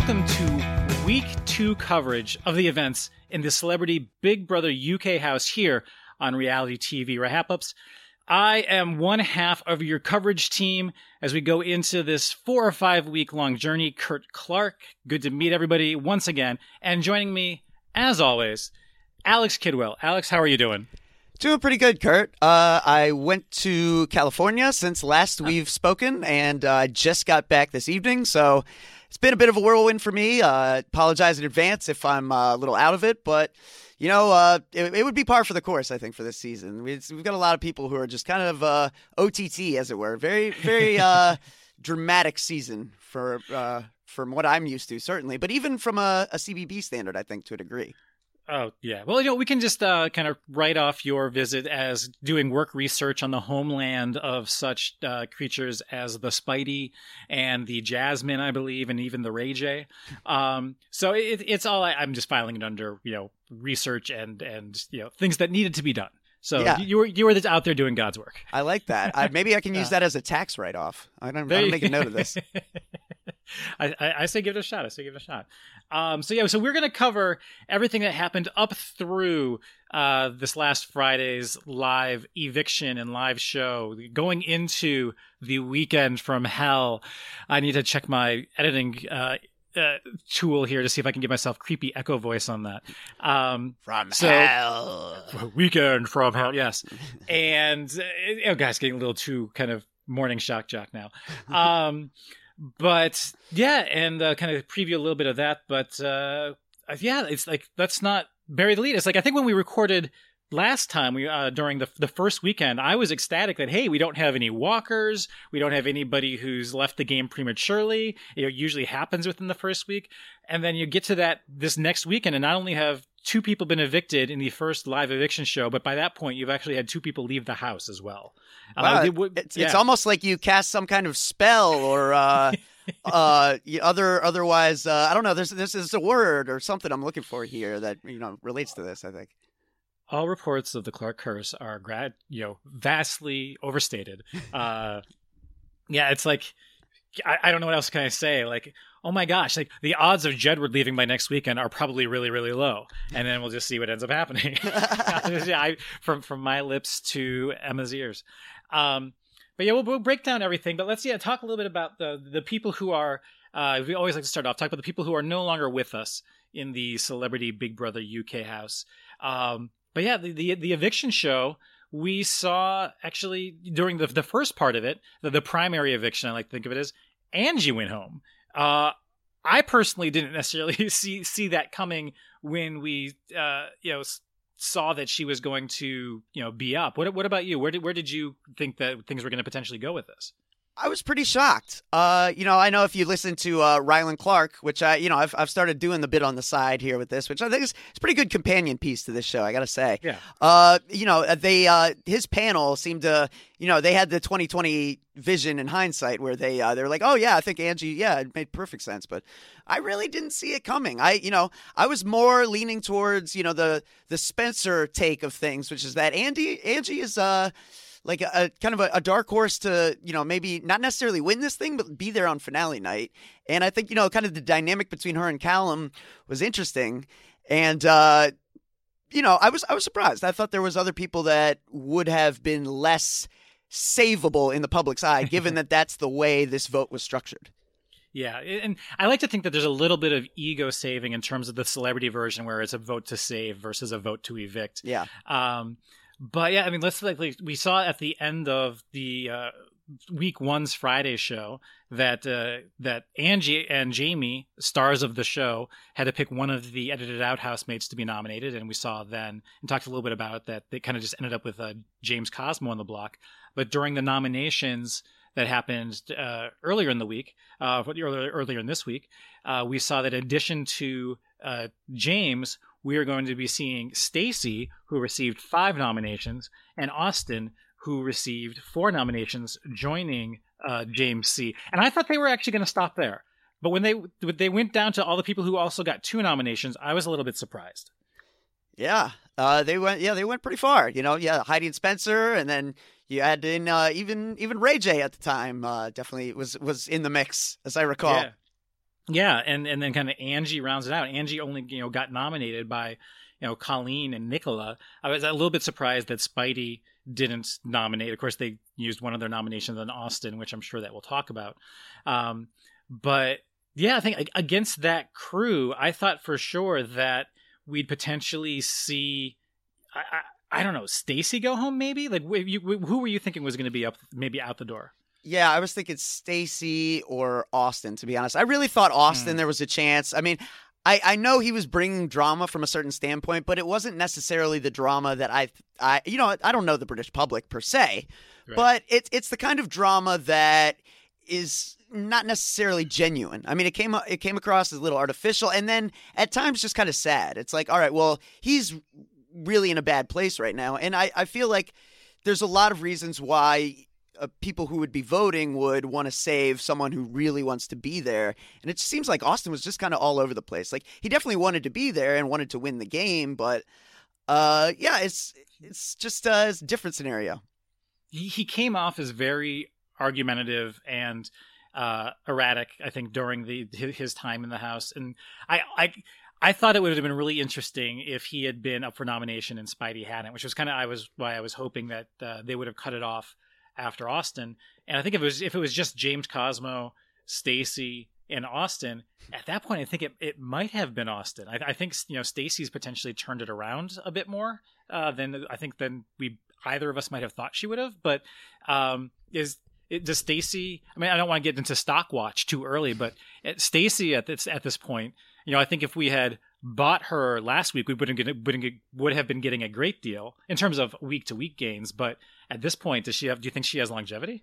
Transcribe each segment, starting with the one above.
welcome to week 2 coverage of the events in the Celebrity Big Brother UK house here on Reality TV Wrap-Ups. I am one half of your coverage team as we go into this 4 or 5 week long journey. Kurt Clark, good to meet everybody once again. And joining me, as always, Alex Kidwell. Alex, how are you doing? Doing pretty good, Kurt. I went to California since last we've spoken, and I just got back this evening, so it's been a bit of a whirlwind for me. Apologize in advance if I'm a little out of it, but you know, it would be par for the course, I think, for this season. We've got a lot of people who are just kind of OTT, as it were. Very, very dramatic season from what I'm used to, certainly, but even from a CBB standard, I think, to a degree. Oh, yeah. Well, you know, we can just kind of write off your visit as doing work research on the homeland of such creatures as the Spidey and the Jasmine, I believe, and even the Ray J. So it's all, I'm just filing it under, you know, research and you know, things that needed to be done. So yeah. you were out there doing God's work. I like that. Maybe I can use that as a tax write-off. I'm make a note of this. I say give it a shot. So we're going to cover everything that happened up through this last Friday's live eviction and live show, going into the weekend from hell. I need to check my editing tool here to see if I can give myself creepy echo voice on that. From hell. Weekend from hell, yes. And, you know, guys, getting a little too kind of morning shock jock now. But yeah, and kind of preview a little bit of that. But yeah, it's like, let's not bury the lead. It's like, I think when we recorded last time, during the first weekend, I was ecstatic that, hey, we don't have any walkers. We don't have anybody who's left the game prematurely. It usually happens within the first week. And then you get to this next weekend, and not only have 2 people been evicted in the first live eviction show, but by that point, you've actually had 2 people leave the house as well. Wow, it's almost like you cast some kind of spell or otherwise, I don't know. There's a word or something I'm looking for here that, you know, relates to this, I think. All reports of the Clark curse are vastly overstated. Yeah, it's like, I don't know what else can I say. Like, oh my gosh, like the odds of Jedward leaving by next weekend are probably really, really low. And then we'll just see what ends up happening. From my lips to Emma's ears. But yeah, we'll break down everything. But let's talk a little bit about the people who are, we always like to start off, talk about the people who are no longer with us in the Celebrity Big Brother UK house. But yeah, the eviction show, we saw actually during the first part of it, the primary eviction, I like to think of it as, Angie went home. I personally didn't necessarily see that coming when we saw that she was going to be up. What about you? Where did you think that things were going to potentially go with this? I was pretty shocked. I know if you listen to Rylan Clark, which I've started doing the bit on the side here with this, which I think is a pretty good companion piece to this show, I got to say. Yeah. His panel seemed to, they had the 2020 vision in hindsight where they're like, oh yeah, I think Angie, it made perfect sense, but I really didn't see it coming. I was more leaning towards, the Spencer take of things, which is that Angie is like a kind of a dark horse to, maybe not necessarily win this thing, but be there on finale night. And I think, kind of the dynamic between her and Callum was interesting. And, I was surprised. I thought there was other people that would have been less savable in the public's eye, given that that's the way this vote was structured. Yeah, and I like to think that there's a little bit of ego saving in terms of the celebrity version where it's a vote to save versus a vote to evict. Yeah. But yeah, I mean, we saw at the end of the week 1's Friday show that Angie and Jamie, stars of the show, had to pick one of the edited out housemates to be nominated, and we saw then and talked a little bit about it that they kind of just ended up with James Cosmo on the block. But during the nominations that happened earlier in the week, earlier in this week, we saw that in addition to James, we are going to be seeing Stacy, who received 5 nominations, and Austin, who received 4 nominations, joining James C. And I thought they were actually going to stop there. But when they went down to all the people who also got 2 nominations, I was a little bit surprised. Yeah, they went pretty far. Heidi and Spencer, and then you add in even Ray J at the time. Definitely was in the mix, as I recall. Yeah. Yeah, and then kind of Angie rounds it out. Angie only got nominated by Colleen and Nicola. I was a little bit surprised that Spidey didn't nominate. Of course, they used one of their nominations on Austin, which I'm sure that we'll talk about. But yeah, I think against that crew, I thought for sure that we'd potentially see. I don't know, Stacy go home maybe? Like, who were you thinking was going to be up, maybe out the door? Yeah, I was thinking Stacy or Austin, to be honest. I really thought Austin there was a chance. I mean, I know he was bringing drama from a certain standpoint, but it wasn't necessarily the drama that I don't know the British public per se, right. But it's the kind of drama that is not necessarily genuine. I mean, it came across as a little artificial, and then at times just kind of sad. It's like, all right, well, he's really in a bad place right now, and I feel like there's a lot of reasons why people who would be voting would want to save someone who really wants to be there. And it just seems like Austin was just kind of all over the place. Like, he definitely wanted to be there and wanted to win the game, but yeah, it's just a different scenario. He came off as very argumentative and erratic, I think, during his time in the House. And I thought it would have been really interesting if he had been up for nomination and Spidey hadn't, which was kind of why I was hoping that they would have cut it off after Austin. And I think if it was just James Cosmo, Stacy, and Austin, at that point I think it might have been Austin. I think Stacy's potentially turned it around a bit more than either of us might have thought she would have. But does Stacy? I mean, I don't want to get into stock watch too early, but Stacy at this point, I think if we had bought her last week, we would have been getting a great deal in terms of week to week gains. But at this point, do you think she has longevity?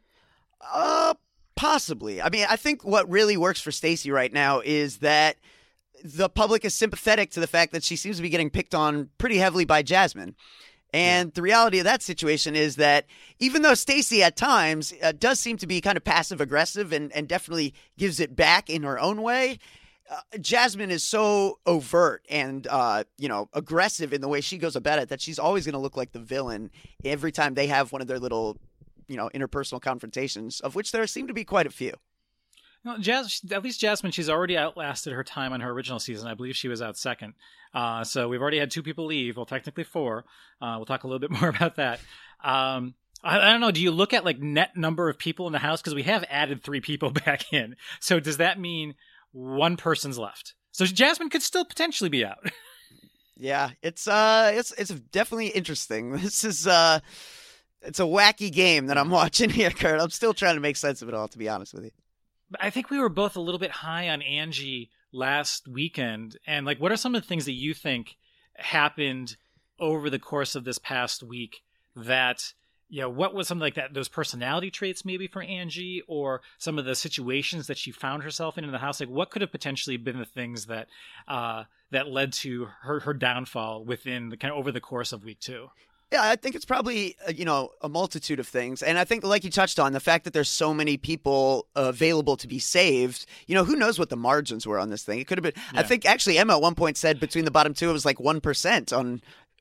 Possibly. I mean, I think what really works for Stacy right now is that the public is sympathetic to the fact that she seems to be getting picked on pretty heavily by Jasmine. And the reality of that situation is that even though Stacy at times does seem to be kind of passive aggressive and definitely gives it back in her own way, Jasmine is so overt and, aggressive in the way she goes about it that she's always going to look like the villain every time they have one of their little, interpersonal confrontations, of which there seem to be quite a few. Well, at least Jasmine, she's already outlasted her time on her original season. I believe she was out second. So we've already had 2 people leave. Well, technically 4. We'll talk a little bit more about that. I don't know. Do you look at like net number of people in the House? Because we have added 3 people back in. So does that mean 1 person's left? So Jasmine could still potentially be out. Yeah, it's definitely interesting. This is it's a wacky game that I'm watching here, Kurt. I'm still trying to make sense of it all, to be honest with you. I think we were both a little bit high on Angie last weekend. And like, what are some of the things that you think happened over the course of this past week that, what was something like that, those personality traits maybe for Angie, or some of the situations that she found herself in the House? Like, what could have potentially been the things that that led to her downfall within the kind of over the course of week 2? Yeah, I think it's probably, a multitude of things. And I think, like you touched on, the fact that there's so many people available to be saved, who knows what the margins were on this thing. It could have been, yeah. I think actually Emma at one point said between the bottom 2, it was like 1%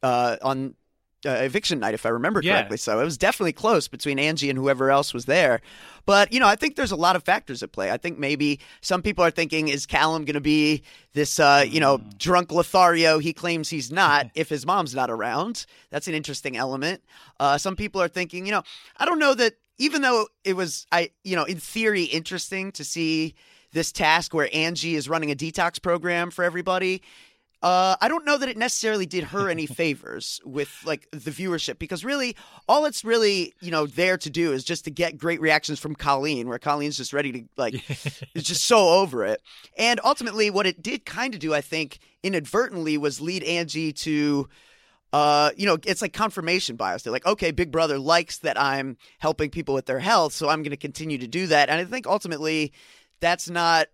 on eviction night, if I remember correctly. Yeah. So it was definitely close between Angie and whoever else was there. But, I think there's a lot of factors at play. I think maybe some people are thinking, is Callum going to be this, drunk Lothario he claims he's not if his mom's not around? That's an interesting element. Some people are thinking, I don't know that even though it was, in theory, interesting to see this task where Angie is running a detox program for everybody, I don't know that it necessarily did her any favors with like the viewership, because really all it's really, there to do is just to get great reactions from Colleen, where Colleen's just ready to is just so over it. And ultimately what it did kind of do, I think, inadvertently was lead Angie to, it's like confirmation bias. They're like, okay, Big Brother likes that I'm helping people with their health, so I'm going to continue to do that. And I think ultimately that's not,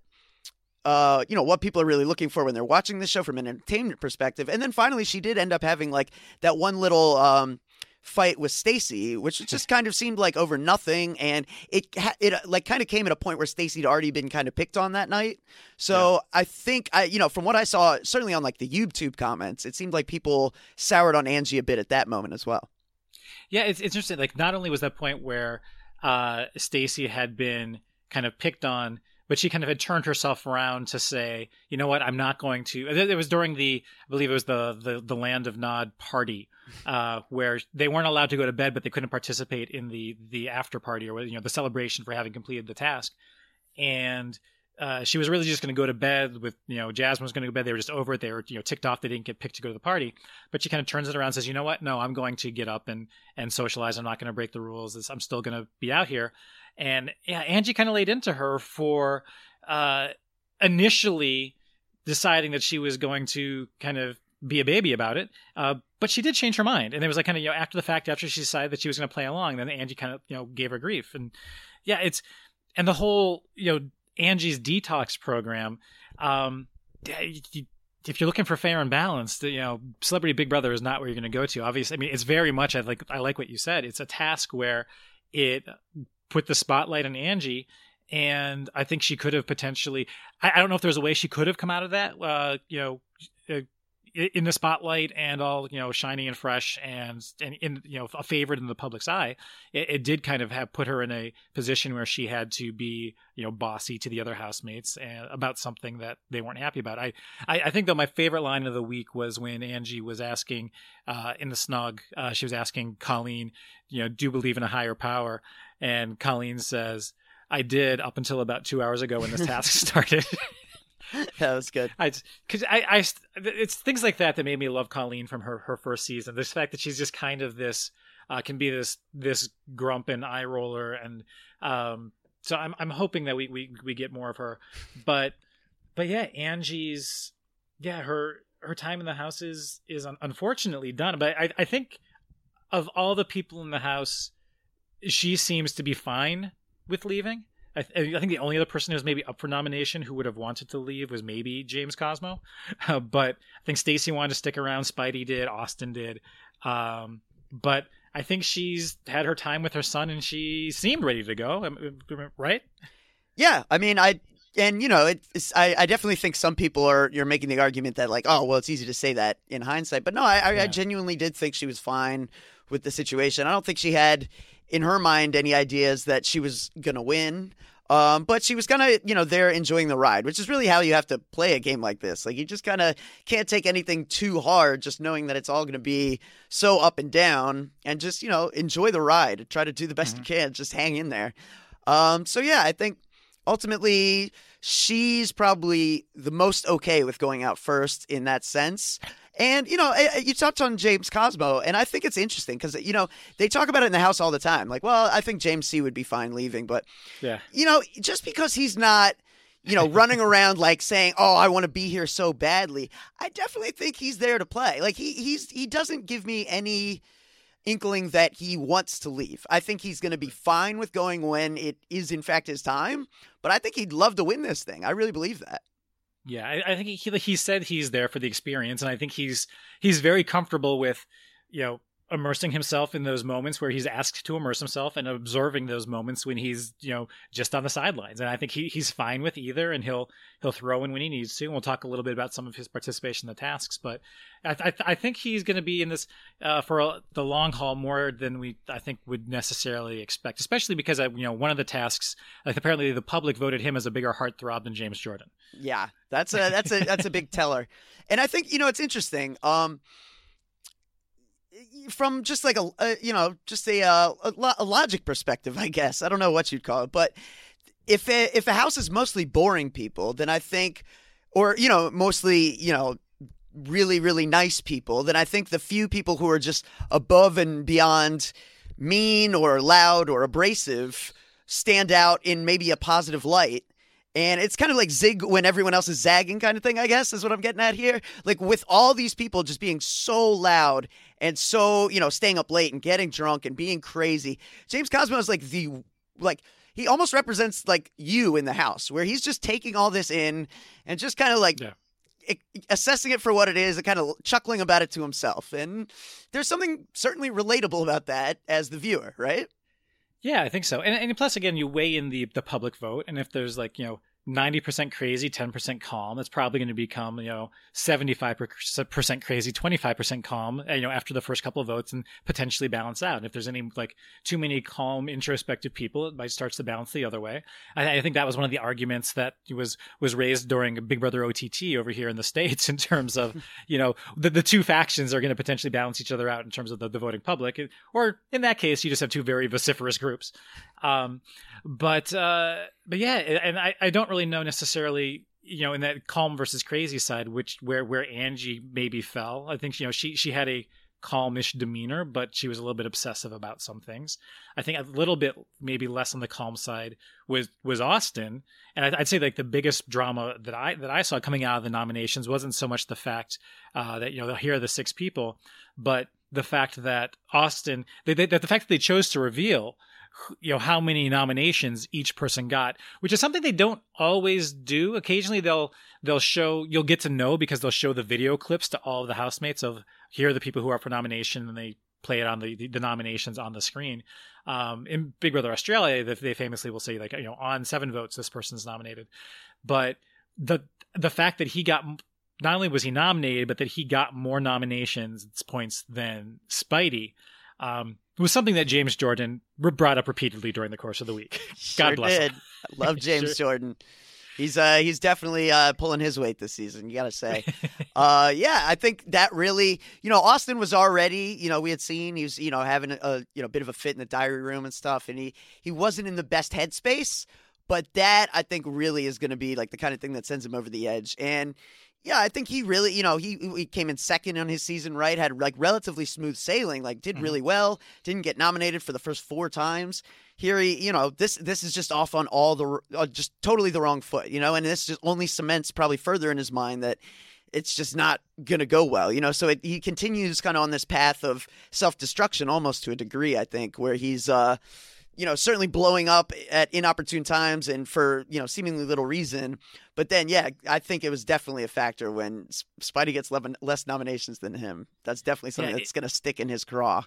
what people are really looking for when they're watching this show from an entertainment perspective. And then finally, she did end up having like that one little fight with Stacy, which just kind of seemed like over nothing. And it like kind of came at a point where Stacy had already been kind of picked on that night. So yeah. I think from what I saw, certainly on like the YouTube comments, it seemed like people soured on Angie a bit at that moment as well. Yeah, it's interesting. Like, not only was that point where Stacy had been kind of picked on, but she kind of had turned herself around to say, you know what, I'm not going to. It was during I believe it was the Land of Nod party, where they weren't allowed to go to bed, but they couldn't participate in the after party or the celebration for having completed the task. And she was really just going to go to bed with, Jasmine was going to go to bed. They were just over it. They were, ticked off they didn't get picked to go to the party. But she kind of turns it around and says, you know what? No, I'm going to get up and socialize. I'm not going to break the rules. I'm still going to be out here. And yeah, Angie kind of laid into her for initially deciding that she was going to kind of be a baby about it. But she did change her mind. And it was like kind of, after the fact, after she decided that she was going to play along, then Angie kind of, gave her grief. And yeah, and the whole, Angie's detox program, if you're looking for fair and balanced, Celebrity Big Brother is not where you're going to go to. Obviously, I mean, it's very much, I like what you said. It's a task where it put the spotlight on Angie, and I think she could have potentially, I don't know if there's a way she could have come out of that, in the spotlight and all, shiny and fresh and in, a favorite in the public's eye. It did kind of have put her in a position where she had to be, bossy to the other housemates and about something that they weren't happy about. I think though my favorite line of the week was when Angie was asking, in the snug, she was asking Colleen, do you believe in a higher power? And Colleen says, I did up until about 2 hours ago when this task started. That was good. Because it's things like that made me love Colleen from her first season. This fact that she's just kind of this, can be this grump and eye roller, and so I'm hoping that we get more of her. But yeah, Angie's her time in the house is unfortunately done. But I think of all the people in the house, she seems to be fine with leaving. I think the only other person who was maybe up for nomination who would have wanted to leave was maybe James Cosmo. But I think Stacey wanted to stick around. Spidey did. Austin did. But I think she's had her time with her son and she seemed ready to go. Right? Yeah. I mean, I definitely think some people you're making the argument that like, oh, well, it's easy to say that in hindsight. But no, I genuinely did think she was fine with the situation. I don't think she had in her mind any ideas that she was going to win. But she was kind of, there enjoying the ride, which is really how you have to play a game like this. Like you just kind of can't take anything too hard, just knowing that it's all going to be so up and down, and just, enjoy the ride. Try to do the best you can. Just hang in there. So yeah, I think ultimately she's probably the most okay with going out first in that sense. And, you touched on James Cosmo, and I think it's interesting because, they talk about it in the house all the time. Like, well, I think James C. would be fine leaving. But, just because he's not, running around like saying, oh, I want to be here so badly, I definitely think he's there to play. Like, he doesn't give me any inkling that he wants to leave. I think he's going to be fine with going when it is, in fact, his time. But I think he'd love to win this thing. I really believe that. Yeah, I think he said he's there for the experience, and I think he's very comfortable with, immersing himself in those moments where he's asked to immerse himself and observing those moments when he's, just on the sidelines. And I think he's fine with either, and he'll throw in when he needs to. And we'll talk a little bit about some of his participation in the tasks, but I think he's going to be in this for the long haul more than I think would necessarily expect, especially because one of the tasks, like apparently the public voted him as a bigger heartthrob than James Jordan. Yeah, that's a big teller. And I think, it's interesting. From just like a logic perspective, I guess. I don't know what you'd call it, but if a house is mostly boring people, then I think, or mostly really, really nice people, then I think the few people who are just above and beyond mean or loud or abrasive stand out in maybe a positive light. And it's kind of like zig when everyone else is zagging kind of thing, I guess, is what I'm getting at here. Like with all these people just being so loud and so, staying up late and getting drunk and being crazy. James Cosmo is he almost represents like you in the house, where he's just taking all this in and just kind of like assessing it for what it is and kind of chuckling about it to himself. And there's something certainly relatable about that as the viewer, right? Yeah, I think so. And plus, again, you weigh in the public vote. And if there's 90% crazy, 10% calm. It's probably going to become, 75% crazy, 25% calm, after the first couple of votes, and potentially balance out. And if there's any like too many calm, introspective people, it might start to balance the other way. I think that was one of the arguments that was raised during Big Brother OTT over here in the States in terms of, the two factions are going to potentially balance each other out in terms of the voting public. Or in that case, you just have two very vociferous groups. But yeah, and I don't really know necessarily, in that calm versus crazy side, where Angie maybe fell. I think, she had a calmish demeanor, but she was a little bit obsessive about some things. I think a little bit maybe less on the calm side was Austin. And I'd say like the biggest drama that I saw coming out of the nominations wasn't so much the fact that, here are the 6 people, but the fact that Austin, the fact that they chose to reveal how many nominations each person got, which is something they don't always do. Occasionally they'll show, you'll get to know because they'll show the video clips to all of the housemates of here are the people who are up for nomination, and they play it on the nominations on the screen. In Big Brother Australia, they famously will say like, on 7 votes, this person's nominated. But the fact that he got, not only was he nominated, but that he got more nominations points than Spidey, was something that James Jordan brought up repeatedly during the course of the week. God bless him. I love James Jordan. He's definitely pulling his weight this season, you got to say. Yeah, I think that really, Austin was already, we had seen he was, having a bit of a fit in the diary room and stuff, and he wasn't in the best headspace, but that I think really is going to be like the kind of thing that sends him over the edge. And yeah, I think he really, he came in second on his season, right? Had like relatively smooth sailing, like did really well, didn't get nominated for the first 4 times. Here he, this is just off on all the, just totally the wrong foot, and this just only cements probably further in his mind that it's just not going to go well, So he continues kind of on this path of self-destruction almost to a degree, I think, where he's, certainly blowing up at inopportune times and for, seemingly little reason. But then, yeah, I think it was definitely a factor when Spidey gets less nominations than him. That's definitely something that's going to stick in his craw.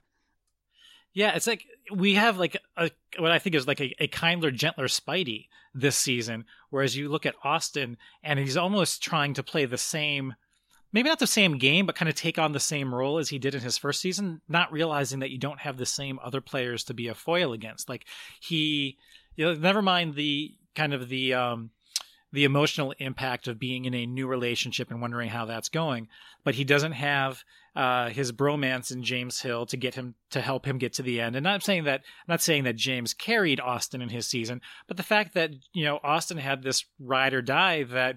Yeah, it's like we have like what I think is like a kinder, gentler Spidey this season, whereas you look at Austin and he's almost trying to play the same, maybe not the same game, but kind of take on the same role as he did in his first season, not realizing that you don't have the same other players to be a foil against. Like never mind the kind of the emotional impact of being in a new relationship and wondering how that's going, but he doesn't have his bromance in James Hill to help him get to the end. And I'm not saying that James carried Austin in his season, but the fact that Austin had this ride or die that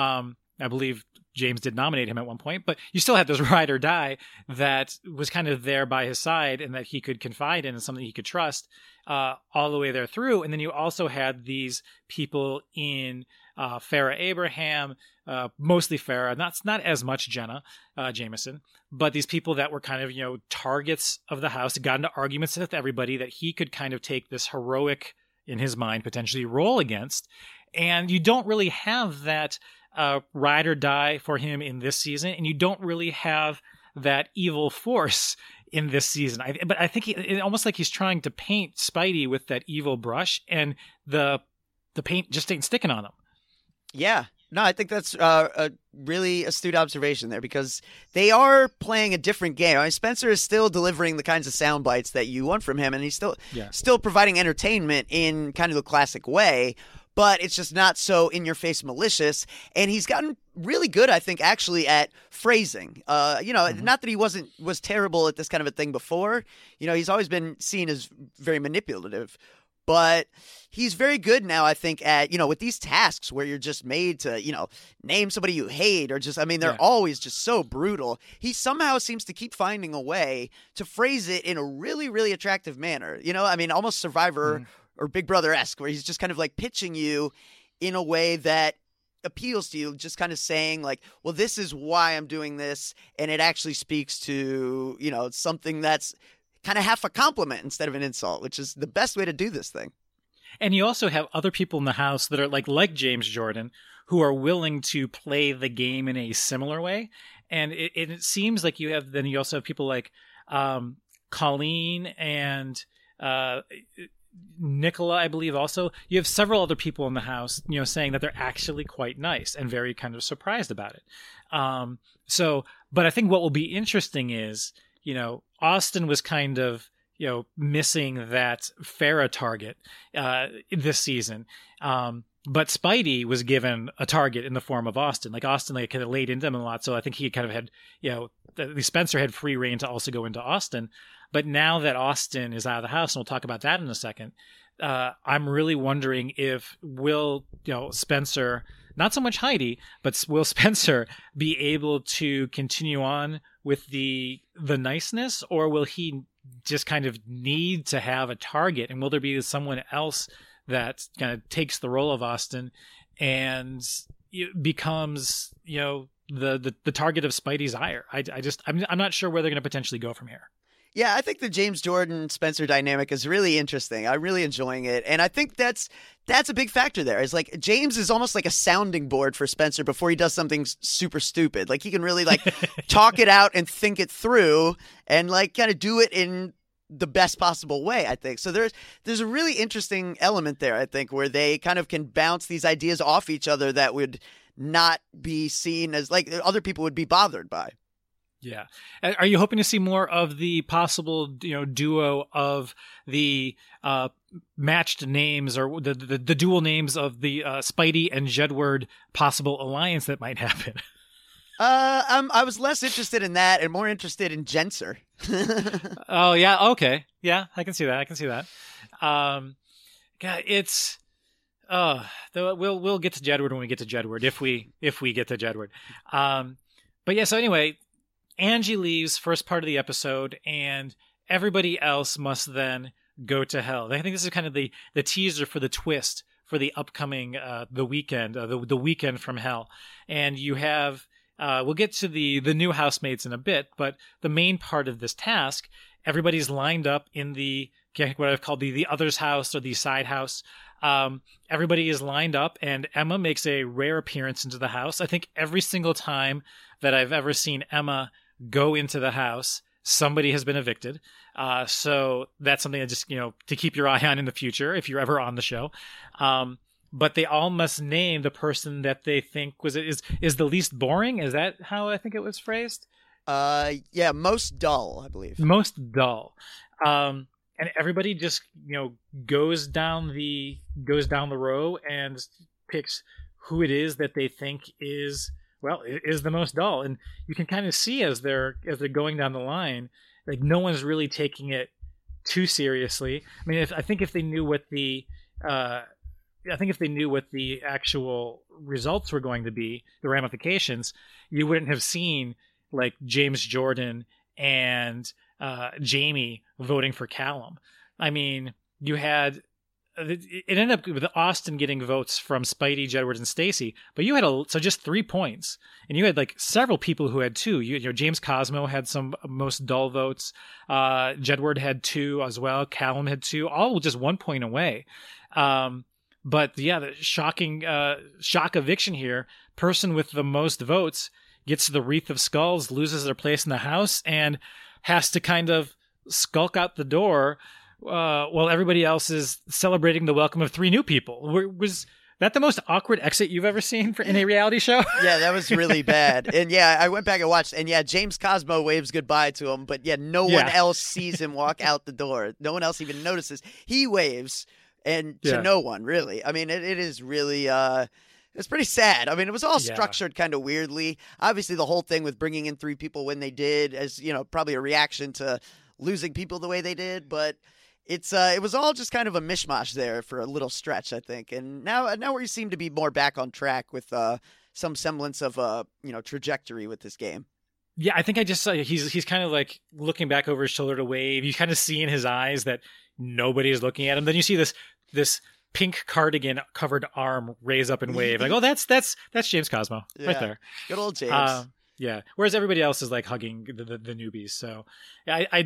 I believe James did nominate him at one point, but you still had this ride or die that was kind of there by his side and that he could confide in and something he could trust all the way there through. And then you also had these people in Farrah Abraham, mostly Farrah, not as much Jenna Jameson, but these people that were kind of, targets of the house, got into arguments with everybody that he could kind of take this heroic, in his mind, potentially role against. And you don't really have that ride or die for him in this season, and you don't really have that evil force in this season. But I think it's almost like he's trying to paint Spidey with that evil brush, and the paint just ain't sticking on him. Yeah. No, I think that's a really astute observation there, because they are playing a different game. I mean, Spencer is still delivering the kinds of sound bites that you want from him, and he's still providing entertainment in kind of the classic way, but it's just not so in-your-face malicious, and he's gotten really good, I think, actually at phrasing. Not that he was terrible at this kind of a thing before. He's always been seen as very manipulative, but he's very good now, I think, at, with these tasks where you're just made to, name somebody you hate or they're always just so brutal. He somehow seems to keep finding a way to phrase it in a really, really attractive manner. Almost Survivor or Big Brother-esque, where he's just kind of like pitching you in a way that appeals to you, just kind of saying like, well, this is why I'm doing this. And it actually speaks to, something that's kind of half a compliment instead of an insult, which is the best way to do this thing. And you also have other people in the house that are like James Jordan, who are willing to play the game in a similar way. And it seems like you also have people like Colleen and Nicola, I believe, also. You have several other people in the house, saying that they're actually quite nice and very kind of surprised about it. But I think what will be interesting is, Austin was kind of, missing that Farrah target this season. But Spidey was given a target in the form of Austin. Like Austin, kind of laid into him a lot. So I think he kind of had, Spencer had free reign to also go into Austin. But now that Austin is out of the house, and we'll talk about that in a second, I'm really wondering if will Spencer, not so much Heidi, but will Spencer be able to continue on with the niceness, or will he just kind of need to have a target? And will there be someone else that kind of takes the role of Austin and becomes, the target of Spidey's ire? I'm not sure where they're going to potentially go from here. Yeah, I think the James Jordan Spencer dynamic is really interesting. I'm really enjoying it. And I think that's a big factor there. It's like James is almost like a sounding board for Spencer before he does something super stupid. Like he can really talk it out and think it through and kind of do it in the best possible way, I think. So there's a really interesting element there, I think, where they kind of can bounce these ideas off each other that would not be seen as other people would be bothered by. Yeah. Are you hoping to see more of the possible, duo of the matched names or the dual names of the Spidey and Jedward possible alliance that might happen? I was less interested in that and more interested in Jenser. Oh yeah, okay, yeah, I can see that. God, it's we'll get to Jedward when we get to Jedward if we get to Jedward. But yeah, so anyway, Angie leaves first part of the episode, and everybody else must then go to hell. I think this is kind of the teaser for the twist for the upcoming the weekend, the weekend from hell, and you have. We'll get to the new housemates in a bit, but the main part of this task, everybody's lined up in what I've called the other's house or the side house. Everybody is lined up, and Emma makes a rare appearance into the house. I think every single time that I've ever seen Emma go into the house, somebody has been evicted. So that's something that just, to keep your eye on in the future if you're ever on the show. But they all must name the person that they think is the least boring. Is that how I think it was phrased? Yeah, most dull, I believe. Most dull. And everybody just, goes down the row and picks who it is that they think is the most dull. And you can kind of see as they're going down the line, no one's really taking it too seriously. I mean, I think if they knew what the actual results were going to be, the ramifications, you wouldn't have seen James Jordan and Jamie voting for Callum. I mean, it ended up with Austin getting votes from Spidey, Jedward, and Stacy, but you had just 3 points, and you had several people who had 2. James Cosmo had some most dull votes. Jedward had 2 as well. Callum had 2, all just 1 point away. But yeah, the shocking shock eviction here. Person with the most votes gets the Wreath of Skulls, loses their place in the house, and has to kind of skulk out the door while everybody else is celebrating the welcome of 3 new people. Was that the most awkward exit you've ever seen in a reality show? Yeah, that was really bad. And yeah, I went back and watched, and yeah, James Cosmo waves goodbye to him, but yeah, no one else sees him walk out the door. No one else even notices. He waves. And to no one, really. I mean, it is really, it's pretty sad. I mean, it was all structured kind of weirdly. Obviously, the whole thing with bringing in 3 people when they did, as probably a reaction to losing people the way they did. But it was all just kind of a mishmash there for a little stretch, I think. And now we seem to be more back on track with some semblance of trajectory with this game. Yeah, I think I just saw he's kind of looking back over his shoulder to wave. You kind of see in his eyes that nobody is looking at him. Then you see this pink cardigan covered arm raise up and wave. That's James Cosmo right there. Good old James. Yeah. Whereas everybody else is hugging the newbies. So I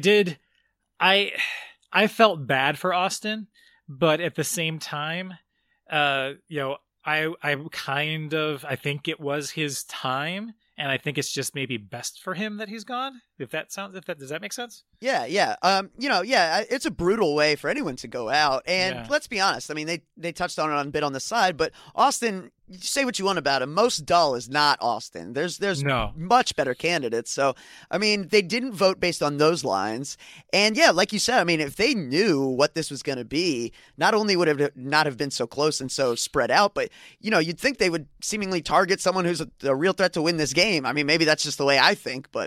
felt bad for Austin, but at the same time, I think it was his time. and I think it's just maybe best for him that he's gone. Does that make sense? Yeah. It's a brutal way for anyone to go out. And let's be honest. I mean, they touched on it a bit on the side, but Austin, say what you want about him, most dull is not Austin. There's much better candidates. So, I mean, they didn't vote based on those lines. And yeah, like you said, I mean, if they knew what this was going to be, not only would it not have been so close and so spread out, but, you'd think they would seemingly target someone who's a real threat to win this game. I mean, maybe that's just the way I think, but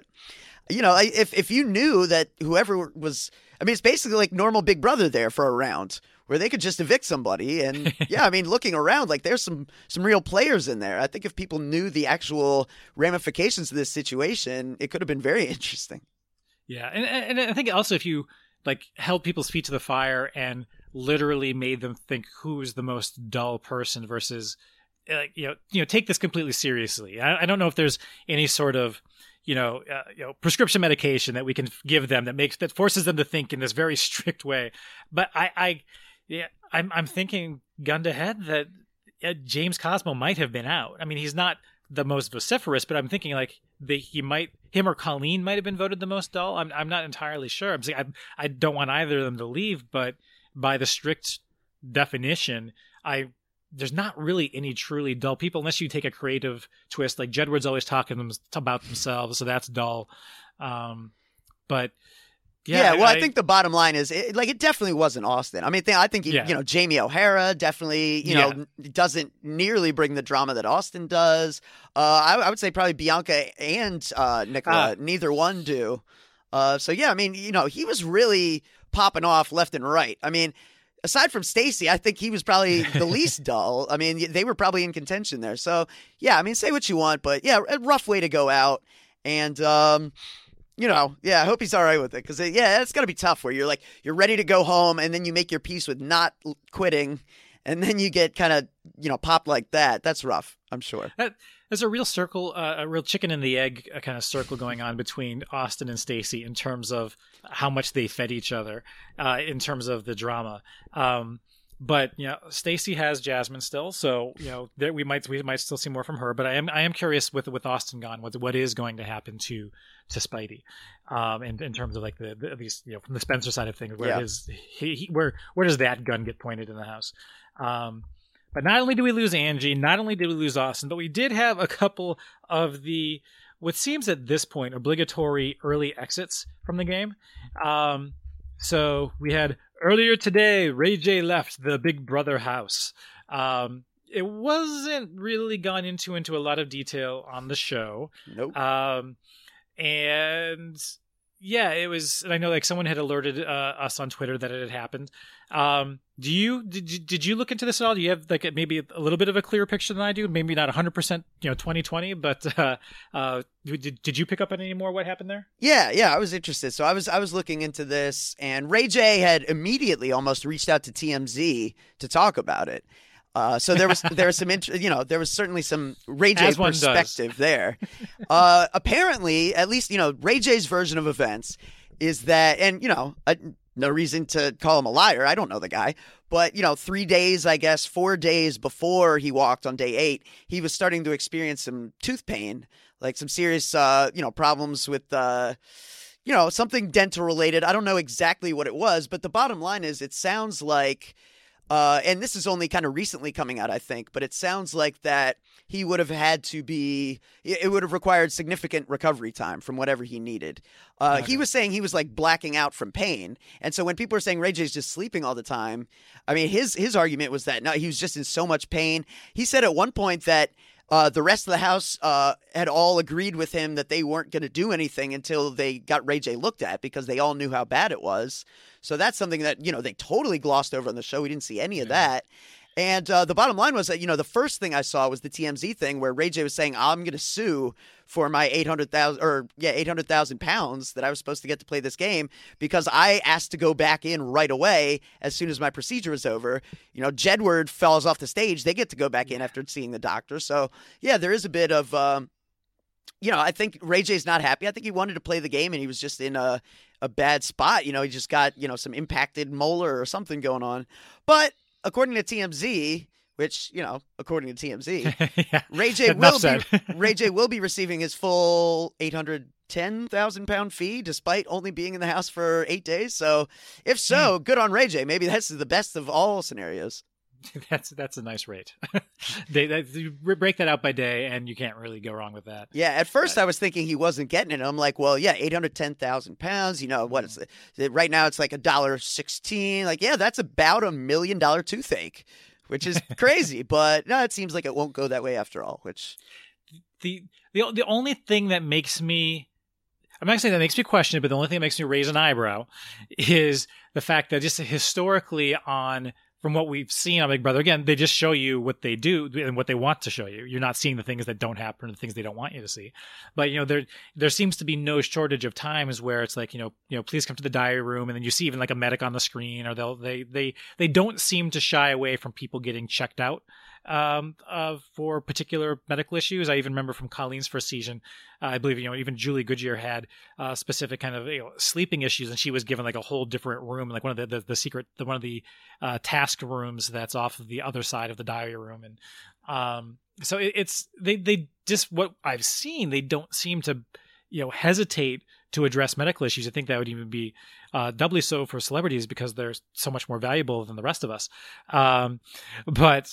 if you knew that whoever was, I mean, it's basically like normal Big Brother there for a round where they could just evict somebody. And yeah, I mean, looking around, like there's some real players in there. I think if people knew the actual ramifications of this situation, it could have been very interesting. Yeah. And I think also if you like held people's feet to the fire and literally made them think who's the most dull person versus, take this completely seriously. I don't know if there's any sort of, prescription medication that we can give them that forces them to think in this very strict way. But I'm thinking gun to head that James Cosmo might have been out. I mean, he's not the most vociferous, but I'm thinking like him or Colleen might have been voted the most dull. I'm not entirely sure. I'm saying I don't want either of them to leave, but by the strict definition, there's not really any truly dull people unless you take a creative twist. Like Jedward's always talking about themselves, so that's dull. But yeah, I think the bottom line is it definitely wasn't Austin. I mean, I think Jamie O'Hara definitely doesn't nearly bring the drama that Austin does. I would say probably Bianca and Nicola, neither one do. So yeah, I mean, he was really popping off left and right. I mean, aside from Stacey, I think he was probably the least dull. I mean, they were probably in contention there. So, yeah, I mean, say what you want, but yeah, a rough way to go out. And, I hope he's all right with it. Because, it's going to be tough where you're ready to go home and then you make your peace with not quitting and then you get kind of, popped like that. That's rough, I'm sure. There's a real circle, a real chicken and the egg kind of circle going on between Austin and Stacey in terms of how much they fed each other, in terms of the drama. But Stacey has Jasmine still, so we might still see more from her. But I am curious with Austin gone, what is going to happen to Spidey, in terms of like the at least from the Spencer side of things, where where does that gun get pointed in the house? But not only do we lose Angie, not only did we lose Austin, but we did have a couple of what seems at this point, obligatory early exits from the game. So we had earlier today, Ray J left the Big Brother house. It wasn't really gone into a lot of detail on the show. Nope. And yeah, it was, and I know like someone had alerted us on Twitter that it had happened. Did you look into this at all? Do you have like maybe a little bit of a clearer picture than I do? Maybe not 100%, 2020, but did you pick up on any more what happened there? Yeah, I was interested. So I was looking into this, and Ray J had immediately almost reached out to TMZ to talk about it. So there was some there was certainly some Ray J perspective there. Apparently, at least Ray J's version of events is that, and no reason to call him a liar. I don't know the guy, but 3 days, I guess 4 days before he walked on day 8, he was starting to experience some tooth pain, like some serious problems with something dental related. I don't know exactly what it was, but the bottom line is it sounds like. And this is only kind of recently coming out, I think, but it sounds like that he would have had to it would have required significant recovery time from whatever he needed. Okay. He was saying he was like blacking out from pain. And so when people are saying Ray J's just sleeping all the time, I mean, his argument was that no, he was just in so much pain. He said at one point that the rest of the house had all agreed with him that they weren't going to do anything until they got Ray J looked at because they all knew how bad it was. So that's something that, they totally glossed over on the show. We didn't see any of that. And the bottom line was that, the first thing I saw was the TMZ thing where Ray J was saying, I'm going to sue for my 800,000 pounds that I was supposed to get to play this game because I asked to go back in right away as soon as my procedure was over. Jedward falls off the stage. They get to go back in after seeing the doctor. So, yeah, there is a bit of, I think Ray J's not happy. I think he wanted to play the game and he was just in a bad spot. He just got, some impacted molar or something going on. But according to TMZ, which, according to TMZ, Yeah. Ray J Enough said. Ray J will be receiving his full 810,000 pound fee, despite only being in the house for 8 days. So, if so, good on Ray J. Maybe that's the best of all scenarios. That's a nice rate. You break that out by day, and you can't really go wrong with that. Yeah, at first I was thinking he wasn't getting it. I'm like, well, yeah, 810,000 pounds. What is it? Right now it's like $1.16. Like, yeah, that's about $1 million toothache, which is crazy. But no, it seems like it won't go that way after all. Which the only thing that makes me, I'm not saying that makes me question it, but the only thing that makes me raise an eyebrow is the fact that just historically from what we've seen on Big Brother, again, they just show you what they do and what they want to show you. You're not seeing the things that don't happen, the things they don't want you to see. But, there seems to be no shortage of times where it's like, please come to the diary room. And then you see even like a medic on the screen, or they don't seem to shy away from people getting checked out for particular medical issues. I even remember from Colleen's first season, I believe, even Julie Goodyear had specific kind of sleeping issues, and she was given like a whole different room, like one of the secret, one of the task rooms that's off of the other side of the diary room. And so it's they just, what I've seen, they don't seem to hesitate to address medical issues. I think that would even be doubly so for celebrities, because they're so much more valuable than the rest of us. But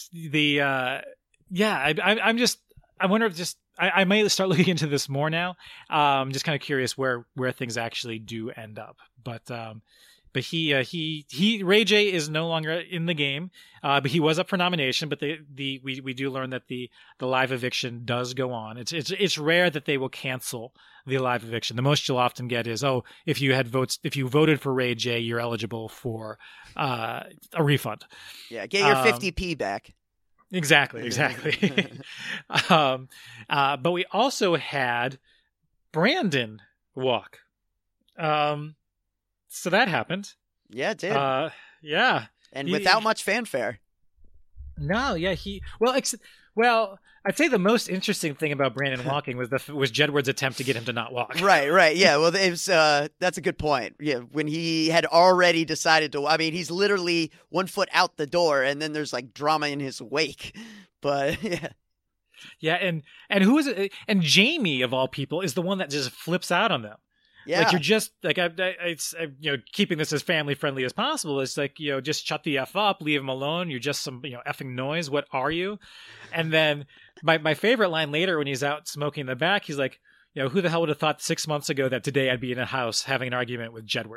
I wonder if I might start looking into this more now. Just kind of curious where things actually do end up. But Ray J is no longer in the game, but he was up for nomination. But we do learn that the live eviction does go on. It's rare that they will cancel the live eviction. The most you'll often get is, if you voted for Ray J, you're eligible for a refund. Yeah, get your 50p back. Exactly. But we also had Brandon walk. So that happened. Yeah, it did. Yeah. And without much fanfare. No, yeah, I'd say the most interesting thing about Brandon walking was Jedward's attempt to get him to not walk. Right. Yeah, well, it was, that's a good point. Yeah, when he had already decided to, he's literally 1 foot out the door, and then there's like drama in his wake. But yeah. Yeah, and who is it? And Jamie, of all people, is the one that just flips out on them. Yeah. Like, you're just like, it's keeping this as family friendly as possible. It's like, just shut the F up, leave him alone. You're just some, effing noise. What are you? And then my favorite line later, when he's out smoking in the back, he's like, who the hell would have thought 6 months ago that today I'd be in a house having an argument with Jedward?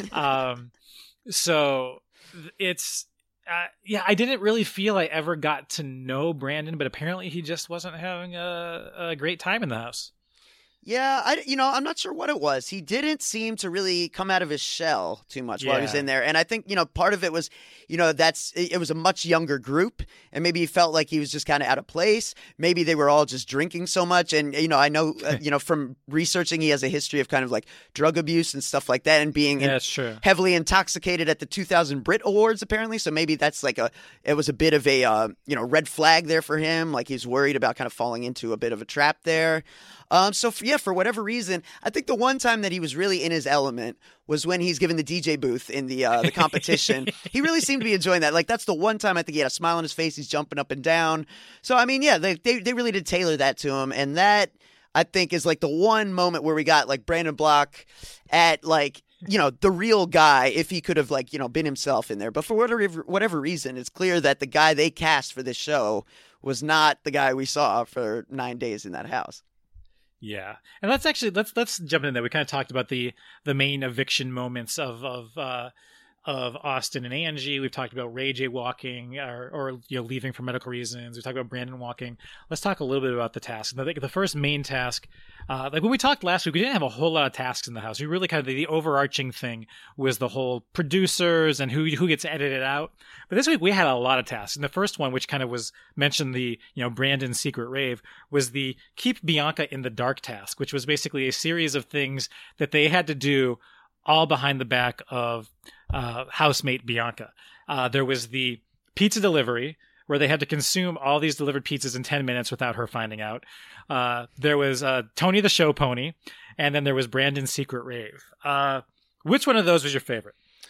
So it's, I didn't really feel I ever got to know Brandon, but apparently he just wasn't having a great time in the house. Yeah, I'm not sure what it was. He didn't seem to really come out of his shell too much while he was in there. And I think, part of it was, it was a much younger group, and maybe he felt like he was just kind of out of place. Maybe they were all just drinking so much. And, I know, from researching, he has a history of kind of like drug abuse and stuff like that, and being that's true. Heavily intoxicated at the 2000 Brit Awards, apparently. So maybe that's like it was a bit of a, red flag there for him. Like, he's worried about kind of falling into a bit of a trap there. For whatever reason, I think the one time that he was really in his element was when he's given the DJ booth in the competition. He really seemed to be enjoying that. Like, that's the one time I think he had a smile on his face. He's jumping up and down. So, they really did tailor that to him. And that, I think, is like the one moment where we got like Brandon Block at like, the real guy, if he could have like, been himself in there. But for whatever reason, it's clear that the guy they cast for this show was not the guy we saw for 9 days in that house. Yeah, and let's jump in there. We kind of talked about the main eviction moments of Austin and Angie. We've talked about Ray J walking or leaving for medical reasons. We talked about Brandon walking. Let's talk a little bit about the task. I think the first main task, like when we talked last week, we didn't have a whole lot of tasks in the house. We really kind of, the overarching thing was the whole producers and who gets edited out. But this week we had a lot of tasks. And the first one, which kind of was mentioned, the Brandon's secret rave, was the keep Bianca in the dark task, which was basically a series of things that they had to do all behind the back of housemate Bianca. There was the pizza delivery, where they had to consume all these delivered pizzas in 10 minutes without her finding out. There was Tony the Show Pony, and then there was Brandon's secret rave. Which one of those was your favorite?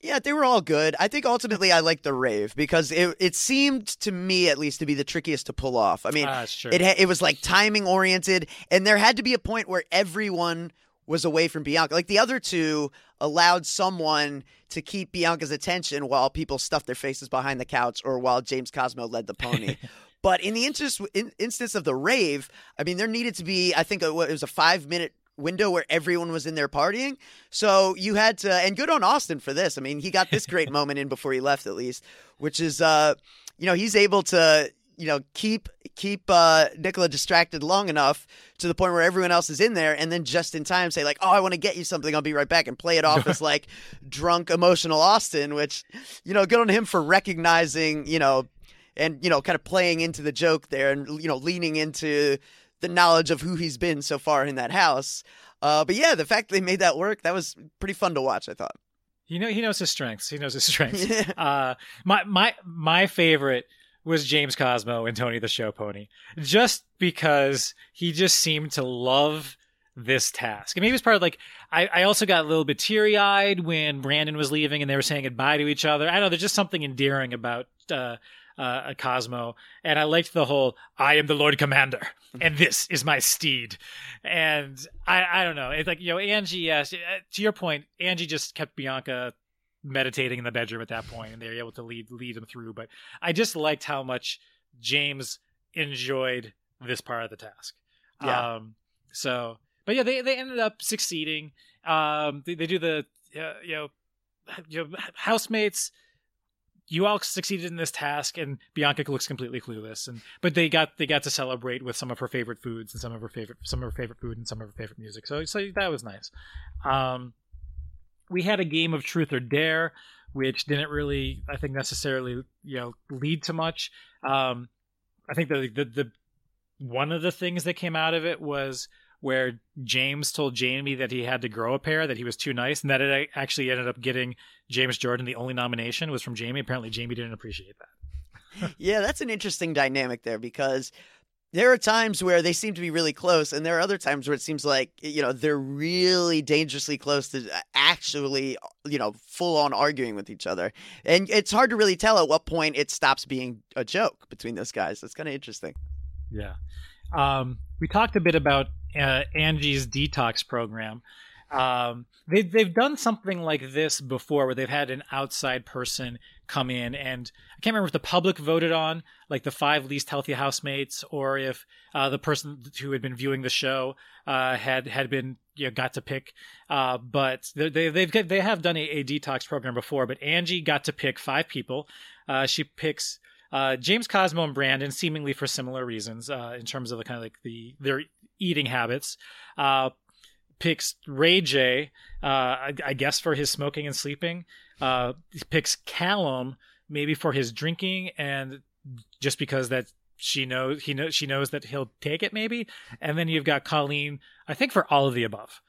Yeah, they were all good. I think ultimately I liked the rave because it seemed to me at least to be the trickiest to pull off. I mean, That's true. it was like timing oriented, and there had to be a point where everyone was away from Bianca. Like the other two allowed someone to keep Bianca's attention while people stuffed their faces behind the couch or while James Cosmo led the pony. But in the instance of the rave, I mean, there needed to be, I think it was a 5-minute window where everyone was in there partying. So you had to, and good on Austin for this. I mean, he got this great moment in before he left, at least, which is, he's able to, keep Nicola distracted long enough to the point where everyone else is in there, and then just in time say like, "Oh, I want to get you something. I'll be right back," and play it off as like drunk, emotional Austin. Which, good on him for recognizing, and kind of playing into the joke there, and leaning into the knowledge of who he's been so far in that house. But yeah, the fact they made that work, that was pretty fun to watch, I thought. He knows his strengths. He knows his strengths. Yeah. My favorite was James Cosmo and Tony the Show Pony, just because he just seemed to love this task. And maybe it's part of like, I also got a little bit teary-eyed when Brandon was leaving and they were saying goodbye to each other. I don't know, there's just something endearing about Cosmo, and I liked the whole "I am the Lord Commander and this is my steed," and I don't know, it's like, Angie, yes, to your point, Angie just kept Bianca meditating in the bedroom at that point, and they were able to lead him through. But I just liked how much James enjoyed this part of the task. Yeah. But yeah, they ended up succeeding. They do the housemates. You all succeeded in this task, and Bianca looks completely clueless. But they got to celebrate with some of her favorite foods and some of her favorite food and some of her favorite music. So that was nice. We had a game of Truth or Dare, which didn't really, I think, necessarily lead to much. I think the one of the things that came out of it was where James told Jamie that he had to grow a pair, that he was too nice, and that it actually ended up getting James Jordan. The only nomination was from Jamie. Apparently, Jamie didn't appreciate that. Yeah, that's an interesting dynamic there, because there are times where they seem to be really close, and there are other times where it seems like, they're really dangerously close to actually, full on arguing with each other. And it's hard to really tell at what point it stops being a joke between those guys. It's kind of interesting. Yeah. We talked a bit about Angie's detox program. They've done something like this before, where they've had an outside person come in, and I can't remember if the public voted on like the 5 least healthy housemates, or if the person who had been viewing the show had been got to pick. But they have done a detox program before. But Angie got to pick 5 people. She picks James Cosmo and Brandon, seemingly for similar reasons in terms of the kind of like their eating habits. Picks Ray J, I guess for his smoking and sleeping. Picks Callum maybe for his drinking, and just because that she knows that he'll take it maybe. And then you've got Colleen, I think, for all of the above.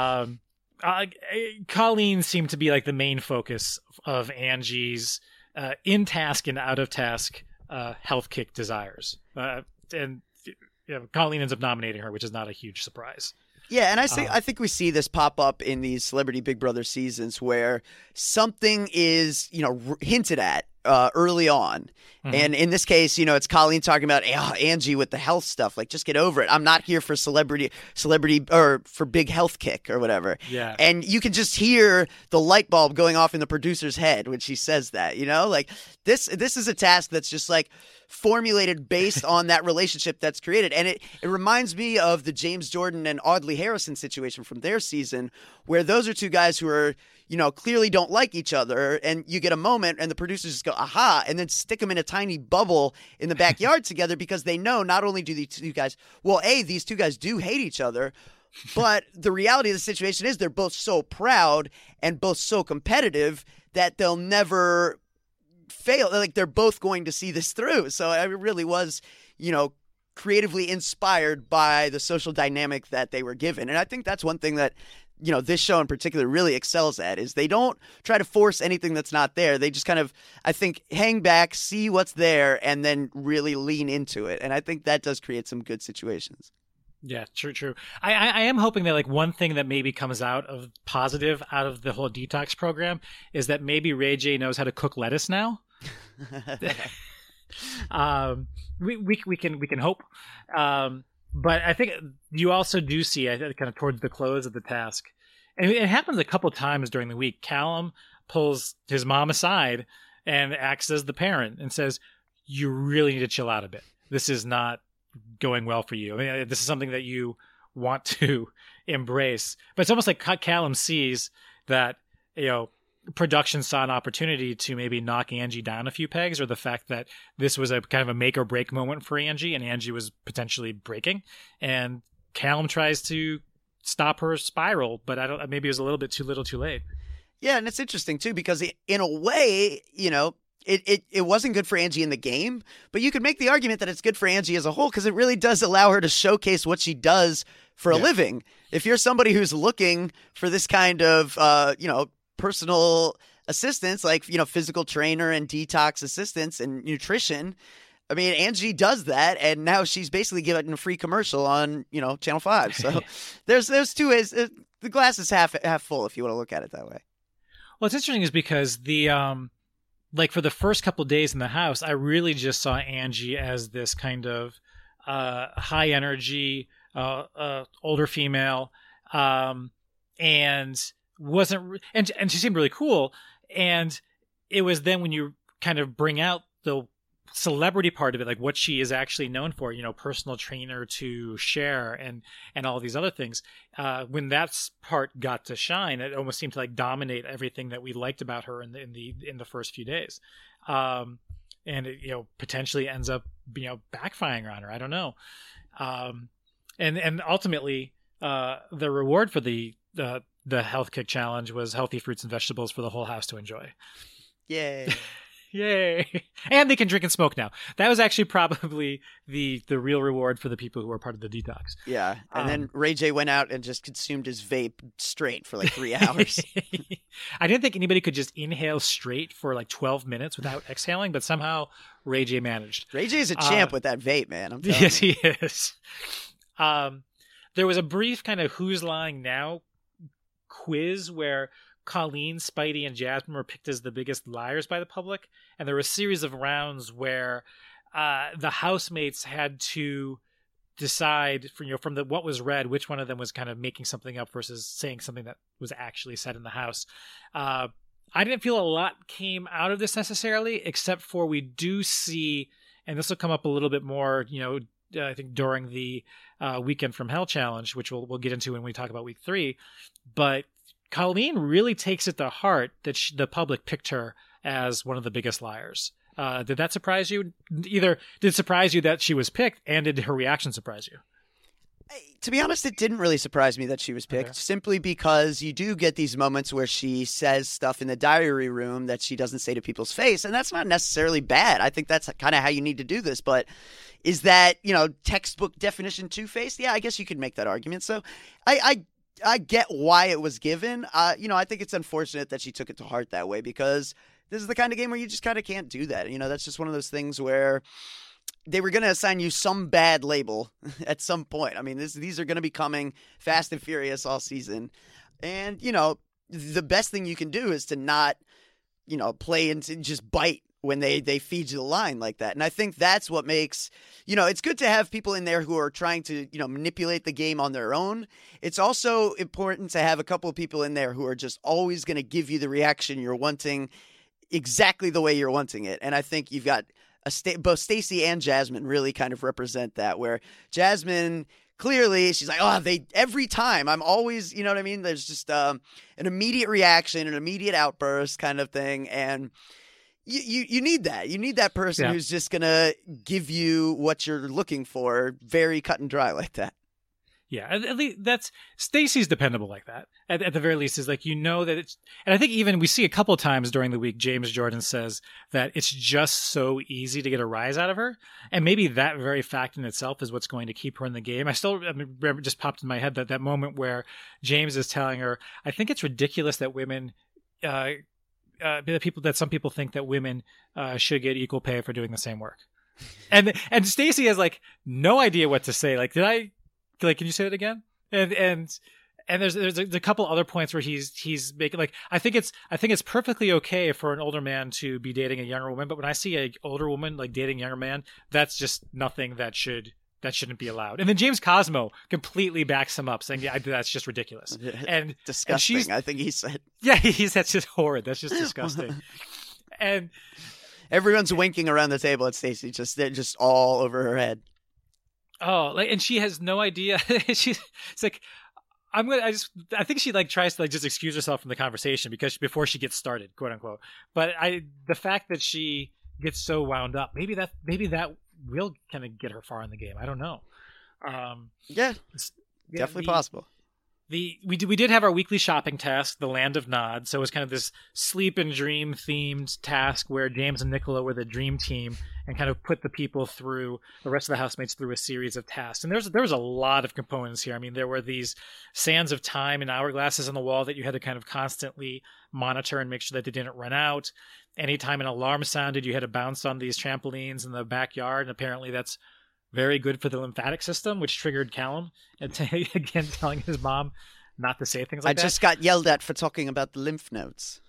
Colleen seemed to be like the main focus of Angie's in task and out of task health kick desires, and Colleen ends up nominating her, which is not a huge surprise. Yeah, and I think we see this pop up in these Celebrity Big Brother seasons where something is, hinted at early on. Mm-hmm. And in this case, it's Colleen talking about Angie with the health stuff. Like, just get over it. I'm not here for celebrity or for big health kick or whatever. Yeah. And you can just hear the light bulb going off in the producer's head when she says that, like this is a task that's just like formulated based on that relationship that's created. And it reminds me of the James Jordan and Audley Harrison situation from their season, where those are 2 guys who are, clearly don't like each other, and you get a moment and the producers just go, aha, and then stick them in a tiny bubble in the backyard together, because they know not only do these 2 guys, these 2 guys do hate each other, but the reality of the situation is they're both so proud and both so competitive that they'll never fail. Like, they're both going to see this through. So it really was, creatively inspired by the social dynamic that they were given. And I think that's one thing that, this show in particular really excels at, is they don't try to force anything that's not there. They just kind of, I think, hang back, see what's there, and then really lean into it. And I think that does create some good situations. Yeah, true, true. I am hoping that like one thing that maybe comes out of positive out of the whole detox program is that maybe Ray J knows how to cook lettuce now. We can hope. But I think you also do see, I think, kind of towards the close of the task, and it happens a couple times during the week. Callum pulls his mom aside and acts as the parent and says, "You really need to chill out a bit. This is not going well for you. I mean, this is something that you want to embrace." But it's almost like Callum sees that, production saw an opportunity to maybe knock Angie down a few pegs, or the fact that this was a kind of a make or break moment for Angie, and Angie was potentially breaking, and Callum tries to stop her spiral, but maybe it was a little bit too little too late. Yeah, and it's interesting too, because in a way, it wasn't good for Angie in the game, but you could make the argument that it's good for Angie as a whole, because it really does allow her to showcase what she does for a living. If you're somebody who's looking for this kind of, personal assistance, like, physical trainer and detox assistance and nutrition, I mean, Angie does that, and now she's basically giving a free commercial on, Channel 5. So there's two ways. The glass is half full if you want to look at it that way. Well, it's interesting is because the like for the first couple of days in the house, I really just saw Angie as this kind of high energy, older female, and wasn't, and she seemed really cool. And it was then when you kind of bring out the celebrity part of it, like what she is actually known for, personal trainer to Cher and all these other things. When that part got to shine, it almost seemed to like dominate everything that we liked about her in the first few days. And it, potentially ends up, backfiring on her. I don't know. And ultimately, the reward for the health kick challenge was healthy fruits and vegetables for the whole house to enjoy. Yay. Yay. And they can drink and smoke now. That was actually probably the real reward for the people who were part of the detox. Yeah. And then Ray J went out and just consumed his vape straight for like 3 hours. I didn't think anybody could just inhale straight for like 12 minutes without exhaling, but somehow Ray J managed. Ray J is a champ with that vape, man. I'm telling yes, you. he is. There was a brief kind of Who's Lying Now quiz where Colleen, Spidey, and Jasmine were picked as the biggest liars by the public, and there were a series of rounds where the housemates had to decide from what was read, which one of them was kind of making something up versus saying something that was actually said in the house. I didn't feel a lot came out of this necessarily, except for we do see, and this will come up a little bit more, I think during the Weekend from Hell challenge, which we'll get into when we talk about week 3, but Colleen really takes it to heart that the public picked her as one of the biggest liars. Did that surprise you? Either did it surprise you that she was picked, and did her reaction surprise you? To be honest, it didn't really surprise me that she was picked, simply because you do get these moments where she says stuff in the diary room that she doesn't say to people's face, and that's not necessarily bad. I think that's kind of how you need to do this, but is that, textbook definition two-faced? Yeah, I guess you could make that argument. So I get why it was given. I think it's unfortunate that she took it to heart that way, because this is the kind of game where you just kind of can't do that. That's just one of those things where they were going to assign you some bad label at some point. I mean, these are going to be coming Fast and Furious all season. And, the best thing you can do is to not, play and to just bite when they feed you the line like that. And I think that's what makes, it's good to have people in there who are trying to, manipulate the game on their own. It's also important to have a couple of people in there who are just always going to give you the reaction you're wanting exactly the way you're wanting it. And I think you've got both Stacey and Jasmine really kind of represent that, where Jasmine clearly she's like, every time I'm always, you know what I mean? There's just an immediate reaction, an immediate outburst kind of thing. And you need that. You need that person who's just going to give you what you're looking for, very cut and dry like that. Yeah, at least that's Stacey's dependable like that. At the very least, is like that it's, and I think even we see a couple of times during the week, James Jordan says that it's just so easy to get a rise out of her, and maybe that very fact in itself is what's going to keep her in the game. I remember, just popped in my head that moment where James is telling her, "I think it's ridiculous that women." That some people think that women should get equal pay for doing the same work, and Stacey has like no idea what to say. Like, did I Like, can you say it again? And there's a couple other points where he's making, like, I think it's perfectly okay for an older man to be dating a younger woman, but when I see an older woman like dating a younger man, that's just nothing that shouldn't be allowed. And then James Cosmo completely backs him up, saying, "Yeah, that's just ridiculous and disgusting." And I think he said, "Yeah, that's just horrid. That's just disgusting." And everyone's winking around the table at Stacey, they're just all over her head. Oh, like, and she has no idea. It's like, I think she like tries to like just excuse herself from the conversation before she gets started, quote unquote. But the fact that she gets so wound up, maybe that will kind of get her far in the game. I don't know. Definitely possible. We did have our weekly shopping task, the Land of Nod. So it was kind of this sleep and dream themed task where James and Nicola were the dream team and kind of put the rest of the housemates through a series of tasks. And there was a lot of components here. I mean, there were these sands of time and hourglasses on the wall that you had to kind of constantly monitor and make sure that they didn't run out. Anytime an alarm sounded, you had to bounce on these trampolines in the backyard. And apparently that's very good for the lymphatic system, which triggered Callum, and again telling his mom not to say things like that. I just got yelled at for talking about the lymph nodes.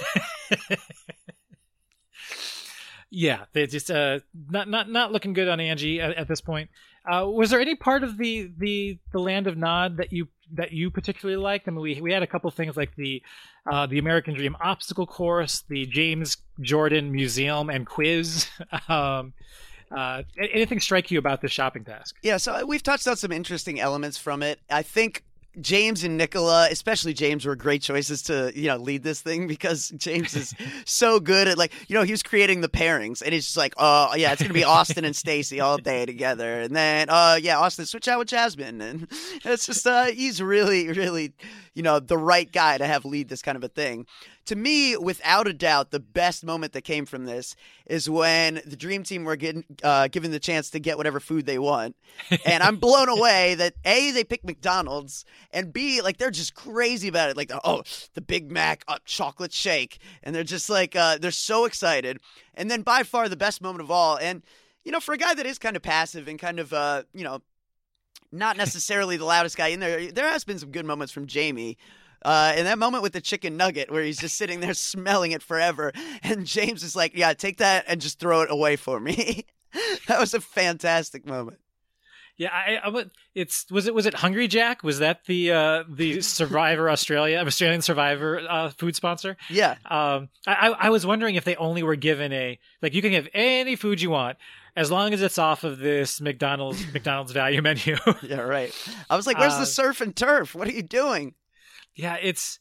Yeah, they just not looking good on Angie at this point. Was there any part of the Land of Nod that you particularly liked? I mean, we had a couple things like the American Dream obstacle course, the James Jordan Museum and quiz. Anything strike you about this shopping task? Yeah, so we've touched on some interesting elements from it. I think James and Nicola, especially James, were great choices to, lead this thing because James is so good at, he was creating the pairings, and he's just like, oh, yeah, it's going to be Austin and Stacey all day together. And then, Austin, switch out with Jasmine. And it's just, he's really, really, the right guy to have lead this kind of a thing. To me, without a doubt, the best moment that came from this is when the Dream Team were given the chance to get whatever food they want. And I'm blown away that, A, they picked McDonald's, and B, they're just crazy about it. The Big Mac chocolate shake. And they're just they're so excited. And then by far the best moment of all, and, for a guy that is kind of passive and kind of, not necessarily the loudest guy in there has been some good moments from Jamie. And that moment with the chicken nugget where he's just sitting there smelling it forever. And James is like, yeah, take that and just throw it away for me. That was a fantastic moment. Yeah, was it Hungry Jack? Was that the Survivor Australian Survivor food sponsor? Yeah. I was wondering if they only were given you can have any food you want as long as it's off of this McDonald's value menu. Yeah, right. I was like, where's the surf and turf? What are you doing? Yeah,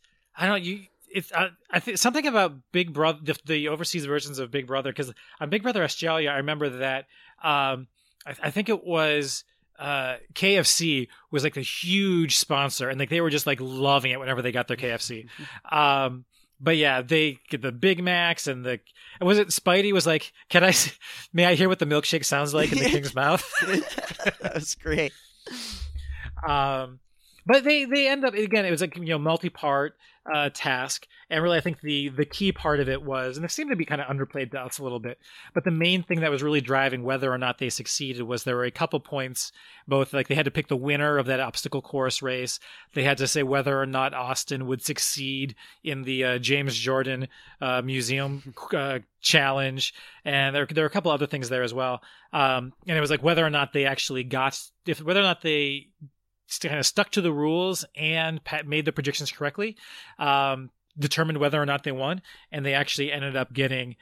I think something about Big Brother, the overseas versions of Big Brother, because on Big Brother Australia, I remember that I think it was KFC was the huge sponsor, and they were just loving it whenever they got their KFC. But yeah, they get the Big Macs and was it Spidey was like, may I hear what the milkshake sounds like in the king's mouth? That was great. But they end up, again, it was multi-part task. And really, I think the key part of it was, and it seemed to be kind of underplayed to us a little bit, but the main thing that was really driving whether or not they succeeded was there were a couple points, both they had to pick the winner of that obstacle course race. They had to say whether or not Austin would succeed in the James Jordan Museum challenge. And there were a couple other things there as well. And it was whether or not they actually whether or not they kind of stuck to the rules and made the predictions correctly, determined whether or not they won, and they actually ended up getting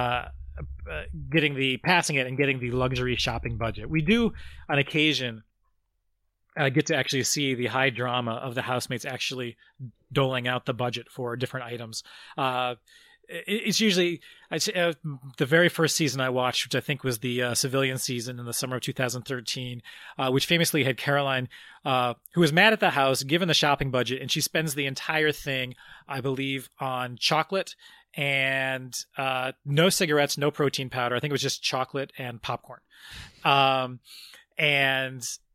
passing it and getting the luxury shopping budget. We do on occasion get to actually see the high drama of the housemates actually doling out the budget for different items. It's usually the very first season I watched, which I think was the civilian season in the summer of 2013, which famously had Caroline, who was mad at the house, given the shopping budget, and she spends the entire thing, I believe, on chocolate and no cigarettes, no protein powder. I think it was just chocolate and popcorn. And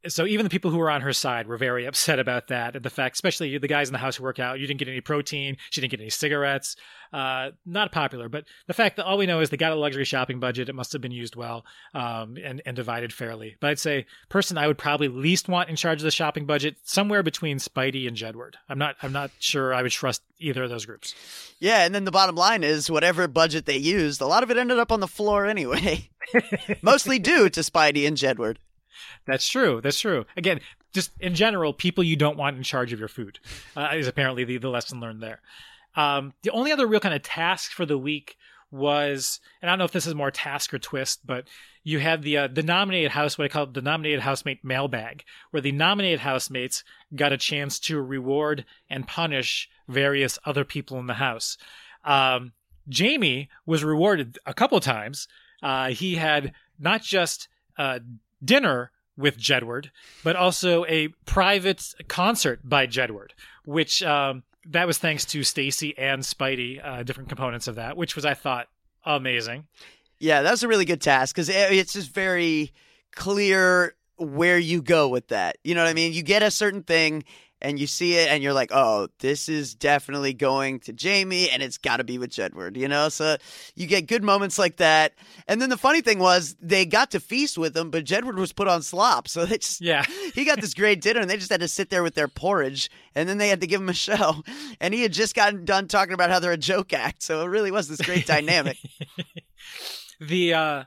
So even the people who were on her side were very upset about that. And the fact, especially the guys in the house who work out, you didn't get any protein. She didn't get any cigarettes. Not popular. But the fact that all we know is they got a luxury shopping budget. It must have been used well and divided fairly. But I'd say person I would probably least want in charge of the shopping budget, somewhere between Speidi and Jedward. I'm not sure I would trust either of those groups. Yeah, and then the bottom line is whatever budget they used, a lot of it ended up on the floor anyway. Mostly due to Speidi and Jedward. That's true. Again, just in general, people you don't want in charge of your food is apparently the lesson learned there. The only other real kind of task for the week was, and I don't know if this is more task or twist, but you had the nominated house, what I call the nominated housemate mailbag, where the nominated housemates got a chance to reward and punish various other people in the house. Jamie was rewarded a couple times. He had not just dinner with Jedward, but also a private concert by Jedward, which that was thanks to Stacy and Speidi, different components of that, which was, I thought, amazing. Yeah, that was a really good task because it's just very clear where you go with that. You know what I mean? You get a certain thing and you see it and you're like, oh, this is definitely going to Jamie and it's got to be with Jedward, you know? So you get good moments like that. And then the funny thing was they got to feast with him, but Jedward was put on slop. So they just, he got this great dinner and they just had to sit there with their porridge and then they had to give him a show. And he had just gotten done talking about how they're a joke act. So it really was this great dynamic. The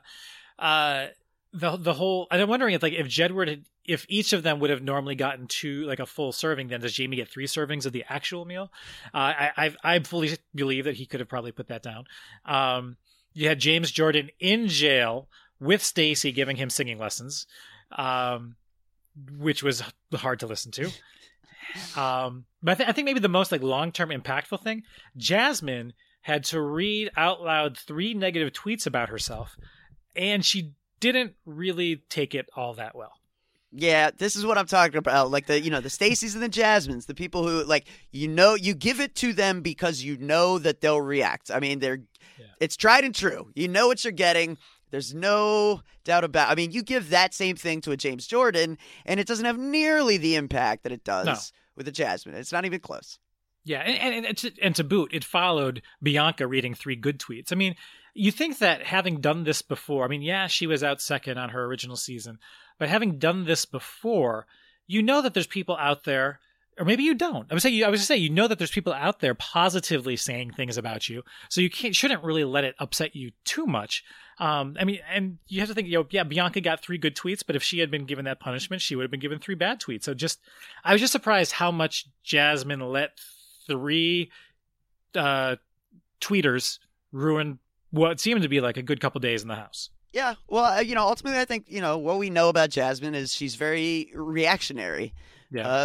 whole, I'm wondering if Jedward if each of them would have normally gotten a full serving, then does Jamie get 3 servings of the actual meal? I fully believe that he could have probably put that down. You had James Jordan in jail with Stacy giving him singing lessons, which was hard to listen to. But I think maybe the most long-term impactful thing, Jasmine had to read out loud 3 negative tweets about herself, and she didn't really take it all that well. Yeah, this is what I'm talking about. The Stacys and the Jasmines, the people who you give it to them because you know that they'll react. I mean, it's tried and true. You know what you're getting. There's no doubt about. I mean, you give that same thing to a James Jordan, and it doesn't have nearly the impact that it does with a Jasmine. It's not even close. Yeah, and to boot, it followed Bianca reading 3 good tweets. I mean, you think that having done this before, I mean, yeah, she was out second on her original season, but having done this before, you know that there's people out there, or maybe you don't. I was going to say, you know that there's people out there positively saying things about you, so you shouldn't really let it upset you too much. I mean, and you have to think, Bianca got 3 good tweets, but if she had been given that punishment, she would have been given 3 bad tweets. So I was just surprised how much Jasmine let 3 tweeters ruin what seemed to be a good couple days in the house. Yeah, well, ultimately, I think what we know about Jasmine is she's very reactionary. Yeah,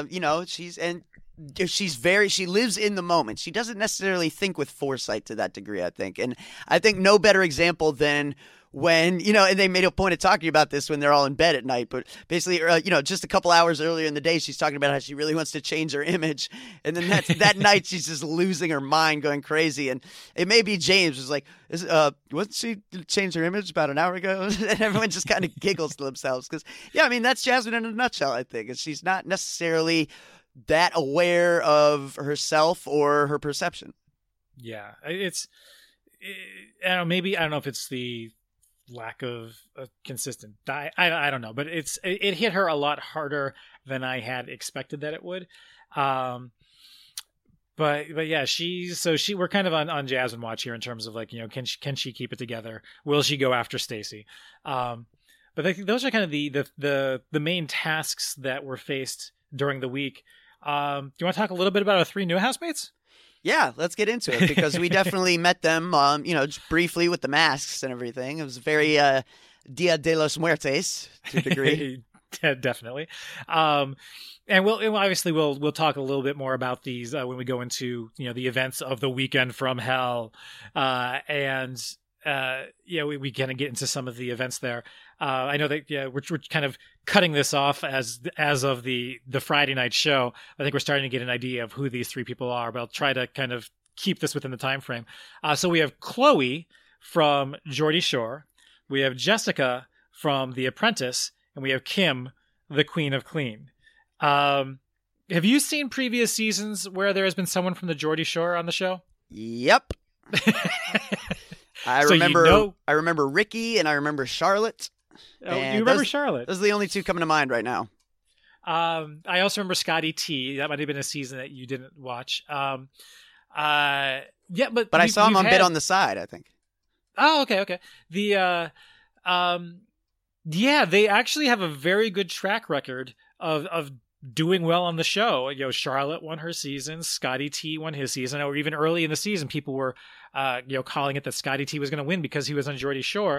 she lives in the moment. She doesn't necessarily think with foresight to that degree, I think. And I think no better example than when, and they made a point of talking about this when they're all in bed at night, but basically, just a couple hours earlier in the day, she's talking about how she really wants to change her image. And then that night, she's just losing her mind, going crazy. And it may be James was like, wasn't she changed her image about an hour ago? And everyone just kind of giggles to themselves because, that's Jasmine in a nutshell, I think. And she's not necessarily that aware of herself or her perception. Yeah, I don't know if it's the lack of a consistent diet. I don't know, but it hit her a lot harder than I had expected that it would. But yeah, we're kind of on Jasmine watch here in terms of can she keep it together? Will she go after Stacy? But I think those are kind of the main tasks that were faced during the week. Do you want to talk a little bit about our 3 new housemates? Yeah, let's get into it because we definitely met them, just briefly with the masks and everything. It was very Dia de los Muertes to a degree. Definitely. And we'll talk a little bit more about these when we go into the events of the weekend from hell, and we kind of get into some of the events there. I know that we're kind of cutting this off as of the Friday night show. I think we're starting to get an idea of who these 3 people are, but I'll try to kind of keep this within the time frame. So we have Chloe from Geordie Shore, we have Jessica from The Apprentice, and we have Kim the Queen of Clean. Have you seen previous seasons where there has been someone from the Geordie Shore on the show? Yep. I remember Ricky and I remember Charlotte. Oh, you remember Charlotte? Those are the only two coming to mind right now. I also remember Scotty T. That might have been a season that you didn't watch. Yeah, but I saw him on Bit on the Side, I think. Oh, okay. Yeah, they actually have a very good track record of doing well on the show. You know, Charlotte won her season, Scotty T won his season, or even early in the season, people were, calling it that Scotty T was going to win because he was on Geordie Shore.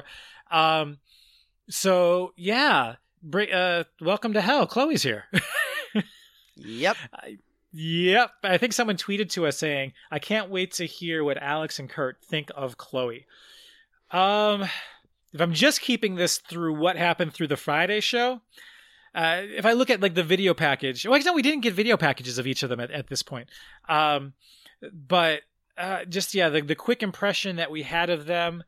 So yeah, welcome to hell. Chloe's here. Yep. Yep. I think someone tweeted to us saying, "I can't wait to hear what Alex and Kurt think of Chloe." If I'm just keeping this through what happened through the Friday show, if I look at like the video package, no, we didn't get video packages of each of them at this point. But the quick impression that we had of them,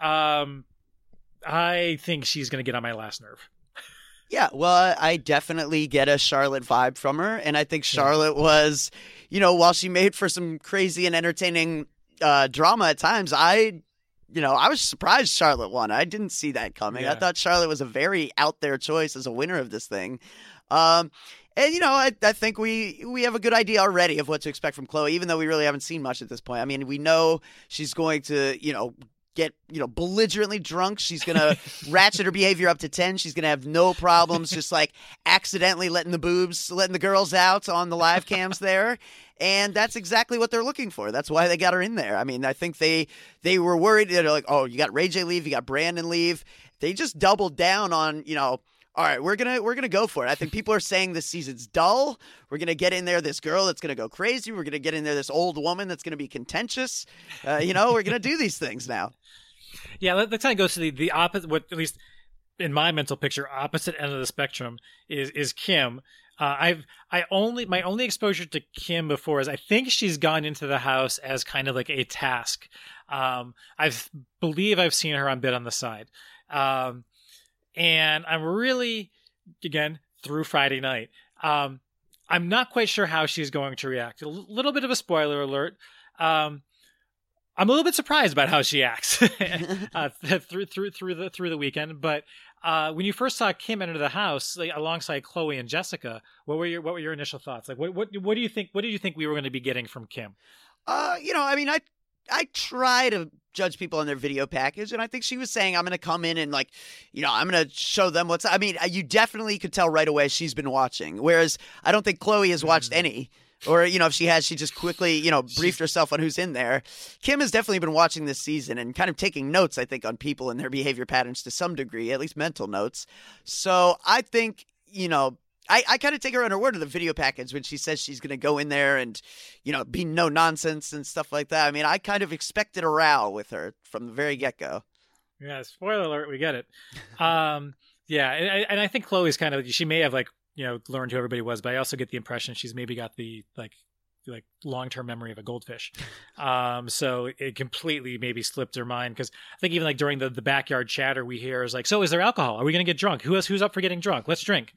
I think she's going to get on my last nerve. Yeah, well, I definitely get a Charlotte vibe from her. And I think Charlotte was, while she made for some crazy and entertaining drama at times, I was surprised Charlotte won. I didn't see that coming. Yeah. I thought Charlotte was a very out there choice as a winner of this thing. I think we have a good idea already of what to expect from Chloe, even though we really haven't seen much at this point. I mean, we know she's going to, get, belligerently drunk. She's going to ratchet her behavior up to 10. She's going to have no problems just like accidentally letting the girls out on the live cams there. And that's exactly what they're looking for. That's why they got her in there. I mean, I think they were worried. They're like, oh, you got Ray J leave, you got Brandon leave. They just doubled down on, all right, we're gonna go for it. I think people are saying this season's dull. We're gonna get in there this girl that's gonna go crazy. We're gonna get in there this old woman that's gonna be contentious. We're gonna do these things now. Yeah, that kind of goes to the opposite. What, at least in my mental picture, opposite end of the spectrum is Kim. My only exposure to Kim before is I think she's gone into the house as kind of like a task. I believe I've seen her on Bit on the Side. And I'm really, again, through Friday night, I'm not quite sure how she's going to react. A little bit of a spoiler alert. I'm a little bit surprised about how she acts through the weekend. But when you first saw Kim enter the house, like, alongside Chloe and Jessica, what were your initial thoughts? Like, what do you think? What did you think we were going to be getting from Kim? I try to judge people on their video package, and I think she was saying, I'm going to come in and, I'm going to show them what's... I mean, you definitely could tell right away she's been watching, whereas I don't think Chloe has watched any. Or, if she has, she just quickly, briefed herself on who's in there. Kim has definitely been watching this season and kind of taking notes, I think, on people and their behavior patterns to some degree, at least mental notes. So I think, I kind of take her on her word of the video package when she says she's going to go in there and, be no nonsense and stuff like that. I mean, I kind of expected a row with her from the very get-go. Yeah, spoiler alert, we get it. Yeah, and I think Chloe's kind of, she may have, learned who everybody was, but I also get the impression she's maybe got the, long-term memory of a goldfish. So it completely maybe slipped her mind, because I think even during the backyard chatter we hear is so is there alcohol? Are we going to get drunk? Who's up for getting drunk? Let's drink.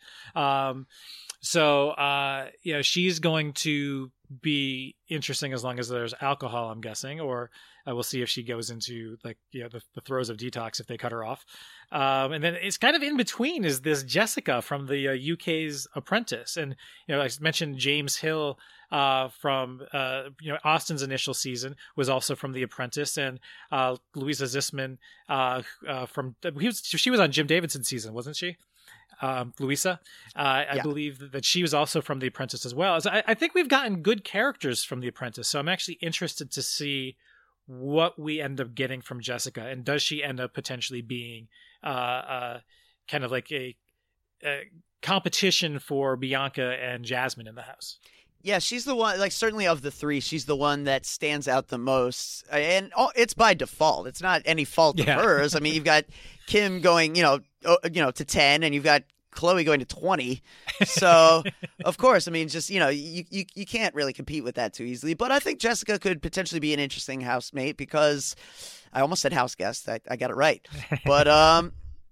She's going to be interesting as long as there's alcohol, I'm guessing, or we'll see if she goes into the throes of detox if they cut her off. And then it's kind of in between is this Jessica from the UK's Apprentice. And, I mentioned James Hill from Austin's initial season was also from The Apprentice, and Louisa Zisman she was on Jim Davidson's season, wasn't she? Louisa, I believe that she was also from The Apprentice as well. So I think we've gotten good characters from The Apprentice, so I'm actually interested to see what we end up getting from Jessica, and does she end up potentially being kind of like a competition for Bianca and Jasmine in the house? Yeah, she's the one, certainly of the three, she's the one that stands out the most. And it's by default. It's not any fault of hers. I mean, you've got Kim going, to 10, and you've got Chloe going to 20. So, of course, I mean, just, you can't really compete with that too easily. But I think Jessica could potentially be an interesting housemate, because I almost said house guest. I got it right. But,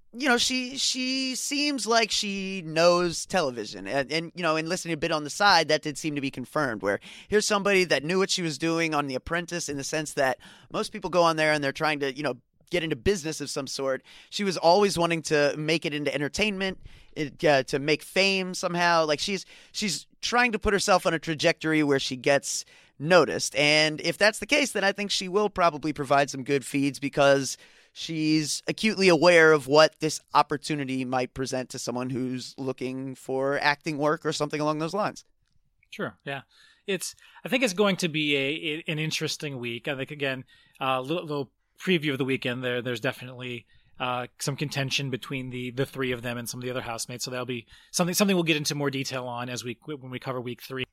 she seems like she knows television, and in listening a bit on the side, that did seem to be confirmed. Where here's somebody that knew what she was doing on The Apprentice, in the sense that most people go on there and they're trying to get into business of some sort. She was always wanting to make it into entertainment, to make fame somehow. Like she's trying to put herself on a trajectory where she gets noticed, and if that's the case, then I think she will probably provide some good feeds, because she's acutely aware of what this opportunity might present to someone who's looking for acting work or something along those lines. Sure. Yeah. I think it's going to be an interesting week. I think, again, little preview of the weekend there. There's definitely some contention between the three of them and some of the other housemates. So that'll be something we'll get into more detail on when we cover week 3.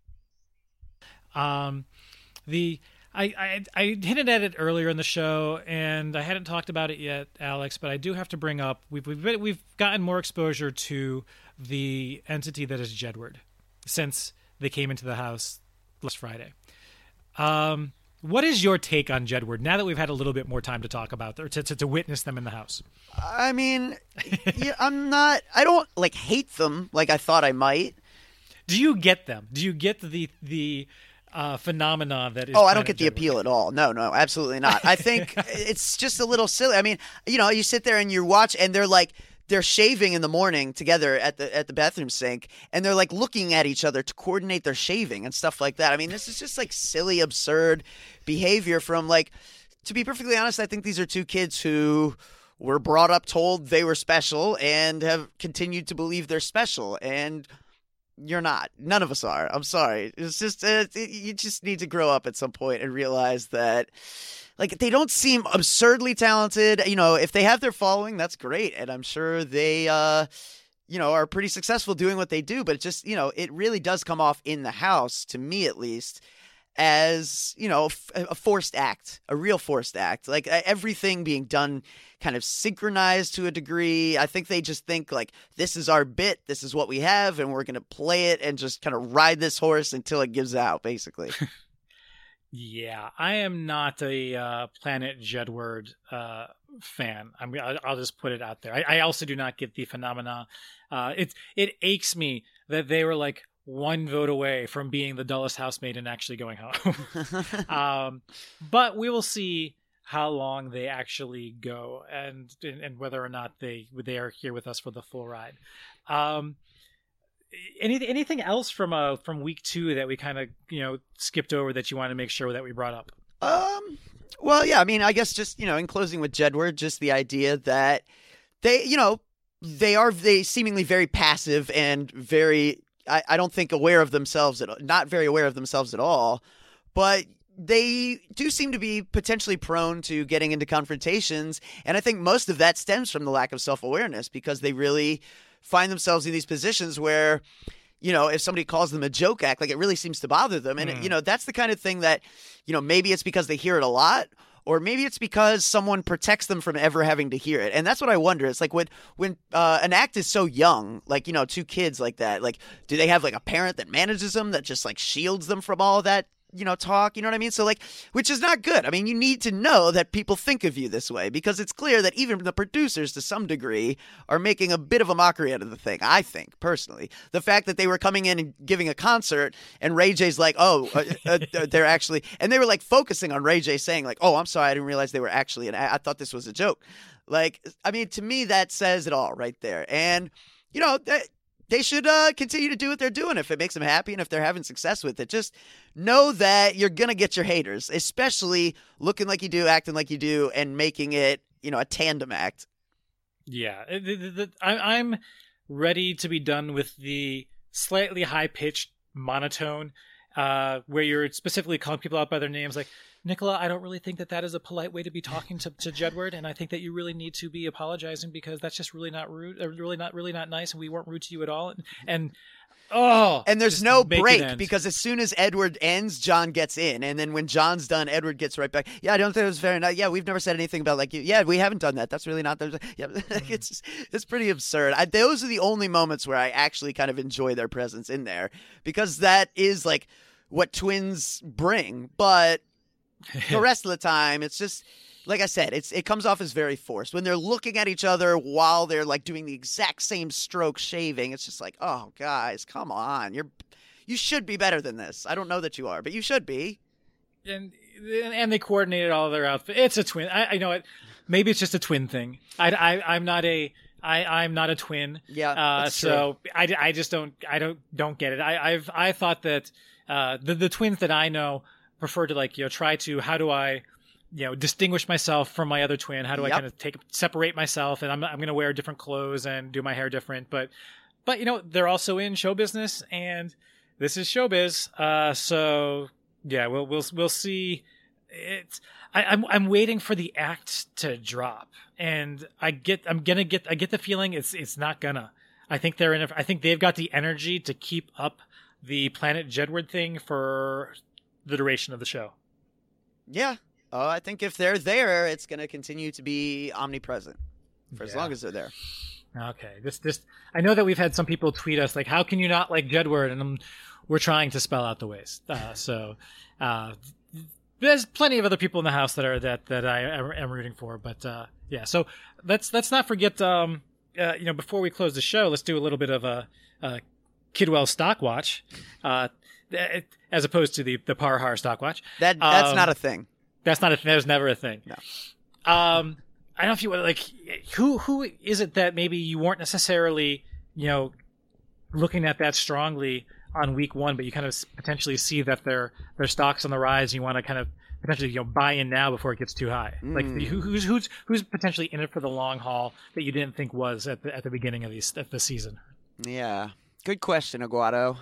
I hinted at it earlier in the show, and I hadn't talked about it yet, Alex, but I do have to bring up we've gotten more exposure to the entity that is Jedward since they came into the house last Friday. What is your take on Jedward now that we've had a little bit more time to talk about or to witness them in the house? I mean, I don't hate them like I thought I might. Do you get them? Do you get the phenomena that is? Oh, I don't get the appeal at all. No, absolutely not. I think it's just a little silly. I mean, you sit there and you watch, and they're shaving in the morning together at the bathroom sink, and they're looking at each other to coordinate their shaving and stuff like that. I mean, this is just silly, absurd behavior from to be perfectly honest, I think these are two kids who were brought up told they were special and have continued to believe they're special, and you're not. None of us are. I'm sorry. It's just you just need to grow up at some point and realize that they don't seem absurdly talented. If they have their following, that's great, and I'm sure they are pretty successful doing what they do, but it just it really does come off in the house, to me at least, as a forced act, a real forced act. Everything being done kind of synchronized to a degree. I think they just think this is our bit, this is what we have, and we're going to play it and just kind of ride this horse until it gives out, basically. Yeah, I am not a Planet Jedward fan. I'll just put it out there. I also do not get the phenomena. It aches me that they were one vote away from being the dullest housemate and actually going home. But we will see how long they actually go and whether or not they are here with us for the full ride. Anything else from week 2 that we kind of skipped over that you want to make sure that we brought up? Well, yeah, I mean, I guess just in closing with Jedward, just the idea that they seemingly very passive and very I don't think aware of themselves not very aware of themselves at all, but they do seem to be potentially prone to getting into confrontations, and I think most of that stems from the lack of self-awareness, because they really find themselves in these positions where, if somebody calls them a joke act, it really seems to bother them. And, that's the kind of thing that, maybe it's because they hear it a lot, or maybe it's because someone protects them from ever having to hear it. And that's what I wonder. It's when an act is so young, 2 kids like that, do they have a parent that manages them, that just shields them from all of that talk, you know what I mean? So which is not good. I mean, you need to know that people think of you this way, because it's clear that even the producers to some degree are making a bit of a mockery out of the thing. I think personally, the fact that they were coming in and giving a concert and Ray J's they're actually, and they were focusing on Ray J saying oh, I'm sorry, I didn't realize they were actually, and I thought this was a joke. I mean, to me, that says it all right there. And, they should continue to do what they're doing if it makes them happy and if they're having success with it. Just know that you're going to get your haters, especially looking like you do, acting like you do, and making it, a tandem act. Yeah. I'm ready to be done with the slightly high-pitched monotone where you're specifically calling people out by their names. Nicola, I don't really think that is a polite way to be talking to Jedward, and I think that you really need to be apologizing, because that's just really not rude, really not nice, and we weren't rude to you at all. And there's no break, because as soon as Edward ends, John gets in, and then when John's done, Edward gets right back. Yeah, I don't think it was very nice. Yeah, we've never said anything about you. Yeah, we haven't done that. That's really not. Yeah, it's pretty absurd. Those are the only moments where I actually kind of enjoy their presence in there, because that is what twins bring, but. The rest of the time, it's just, like I said, it comes off as very forced. When they're looking at each other while they're like doing the exact same stroke shaving, it's just like, oh, guys, come on. You should be better than this. I don't know that you are, but you should be. And they coordinated all their outfits. It's a twin. I know it. Maybe it's just a twin thing. I'm not a twin. Yeah. That's so true. I just don't get it. I thought that the twins that I know prefer to like try to, how do I distinguish myself from my other twin? How do I kind of separate myself? And I'm going to wear different clothes and do my hair different. But they're also in show business, and this is showbiz. So yeah, we'll see. I'm waiting for the act to drop, and I get the feeling it's not gonna. I think they've got the energy to keep up the Planet Jedward thing for the duration of the show. Yeah. I think if they're there, it's going to continue to be omnipresent for as long as they're there. Okay. This I know that we've had some people tweet us like, how can you not like Jedward? And we're trying to spell out the ways. There's plenty of other people in the house that I am rooting for, but yeah. So let's not forget. Before we close the show, let's do a little bit of a Kidwell stock watch, as opposed to the Parhar stock watch. That's not a thing. That's not a thing. That was never a thing. No. I don't know if you want like who is it that maybe you weren't necessarily looking at that strongly on week one, but you kind of potentially see that their stock's on the rise. And you want to kind of potentially buy in now before it gets too high. Like who's potentially in it for the long haul that you didn't think was at the beginning of the season. Yeah, good question, Aguado.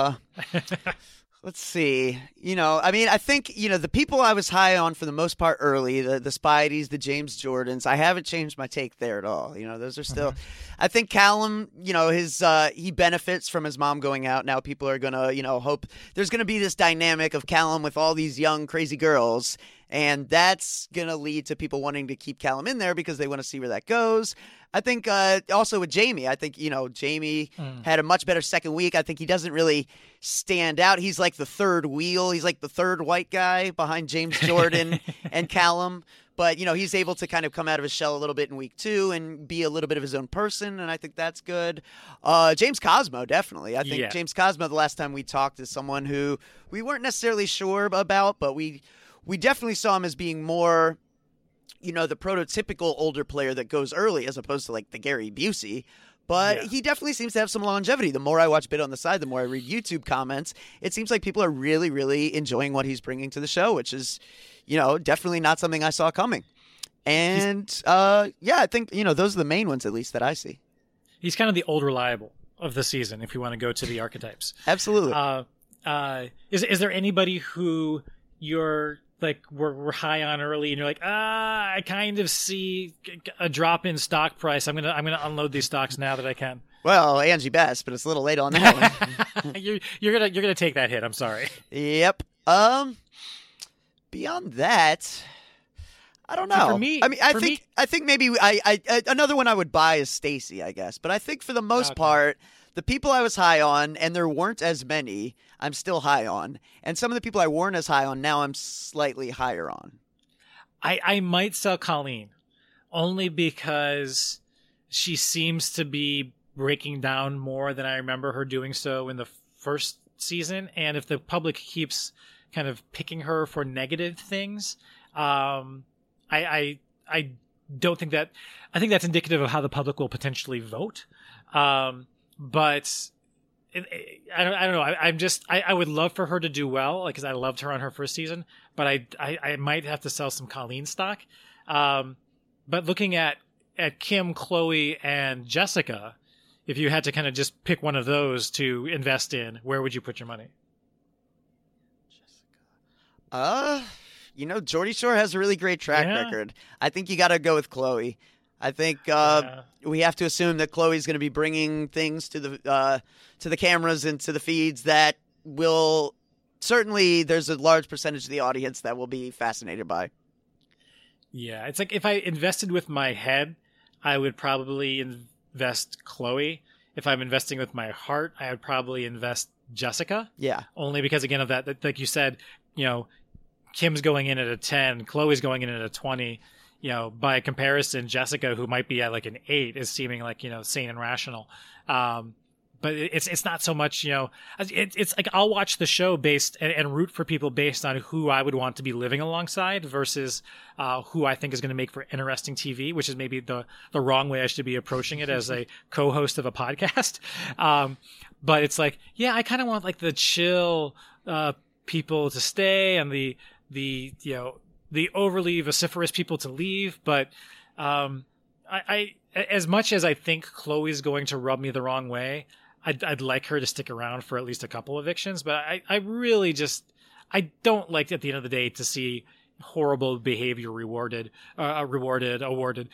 Let's see. I think, the people I was high on for the most part early, the Spideys, the James Jordans, I haven't changed my take there at all. Those are still, I think Callum, he benefits from his mom going out. Now people are going to, hope there's going to be this dynamic of Callum with all these young, crazy girls. And that's going to lead to people wanting to keep Callum in there because they want to see where that goes. I think also with Jamie, Jamie had a much better second week. I think he doesn't really stand out. He's like the third wheel. He's like the third white guy behind James Jordan and Callum. But, he's able to kind of come out of his shell a little bit in week 2 and be a little bit of his own person, and I think that's good. James Cosmo, definitely. I think James Cosmo, the last time we talked, is someone who we weren't necessarily sure about, but we definitely saw him as being more, the prototypical older player that goes early as opposed to like the Gary Busey. But he definitely seems to have some longevity. The more I watch Bit on the Side, the more I read YouTube comments, it seems like people are really, really enjoying what he's bringing to the show, which is, definitely not something I saw coming. And, I think, those are the main ones, at least, that I see. He's kind of the old reliable of the season, if you want to go to the archetypes. Absolutely. Is there anybody who you're like we're high on early and you're like, I kind of see a drop in stock price. I'm gonna unload these stocks now that I can. Well, Angie Best, but it's a little late on that one. you're gonna take that hit. I'm sorry. Yep. Beyond that, I don't know. For me, I think maybe I another one I would buy is Stacy, I guess. But I think for the most part, the people I was high on, and there weren't as many, I'm still high on. And some of the people I weren't as high on, now I'm slightly higher on. I might sell Colleen, only because she seems to be breaking down more than I remember her doing so in the first season. And if the public keeps kind of picking her for negative things, I don't think that... I think that's indicative of how the public will potentially vote. But I don't know. I would love for her to do well, because I loved her on her first season. But I might have to sell some Colleen stock. But looking at Kim, Chloe, and Jessica, if you had to kind of just pick one of those to invest in, where would you put your money? Geordie Shore has a really great track record. I think you got to go with Chloe. I think we have to assume that Chloe's going to be bringing things to the cameras and to the feeds that will certainly, there's a large percentage of the audience that will be fascinated by. Yeah, it's like if I invested with my head, I would probably invest Chloe. If I'm investing with my heart, I would probably invest Jessica. Yeah. Only because, again, of that, like you said, Kim's going in at a 10, Chloe's going in at a 20. By comparison, Jessica, who might be at like an 8, is seeming like, sane and rational. But it's not so much, it's like I'll watch the show based and root for people based on who I would want to be living alongside versus who I think is going to make for interesting TV, which is maybe the wrong way I should be approaching it as a co-host of a podcast. But it's like, yeah, I kind of want like the chill people to stay and the overly vociferous people to leave. But I as much as I think Chloe's going to rub me the wrong way, I'd like her to stick around for at least a couple evictions, but I really I don't like at the end of the day to see horrible behavior awarded. It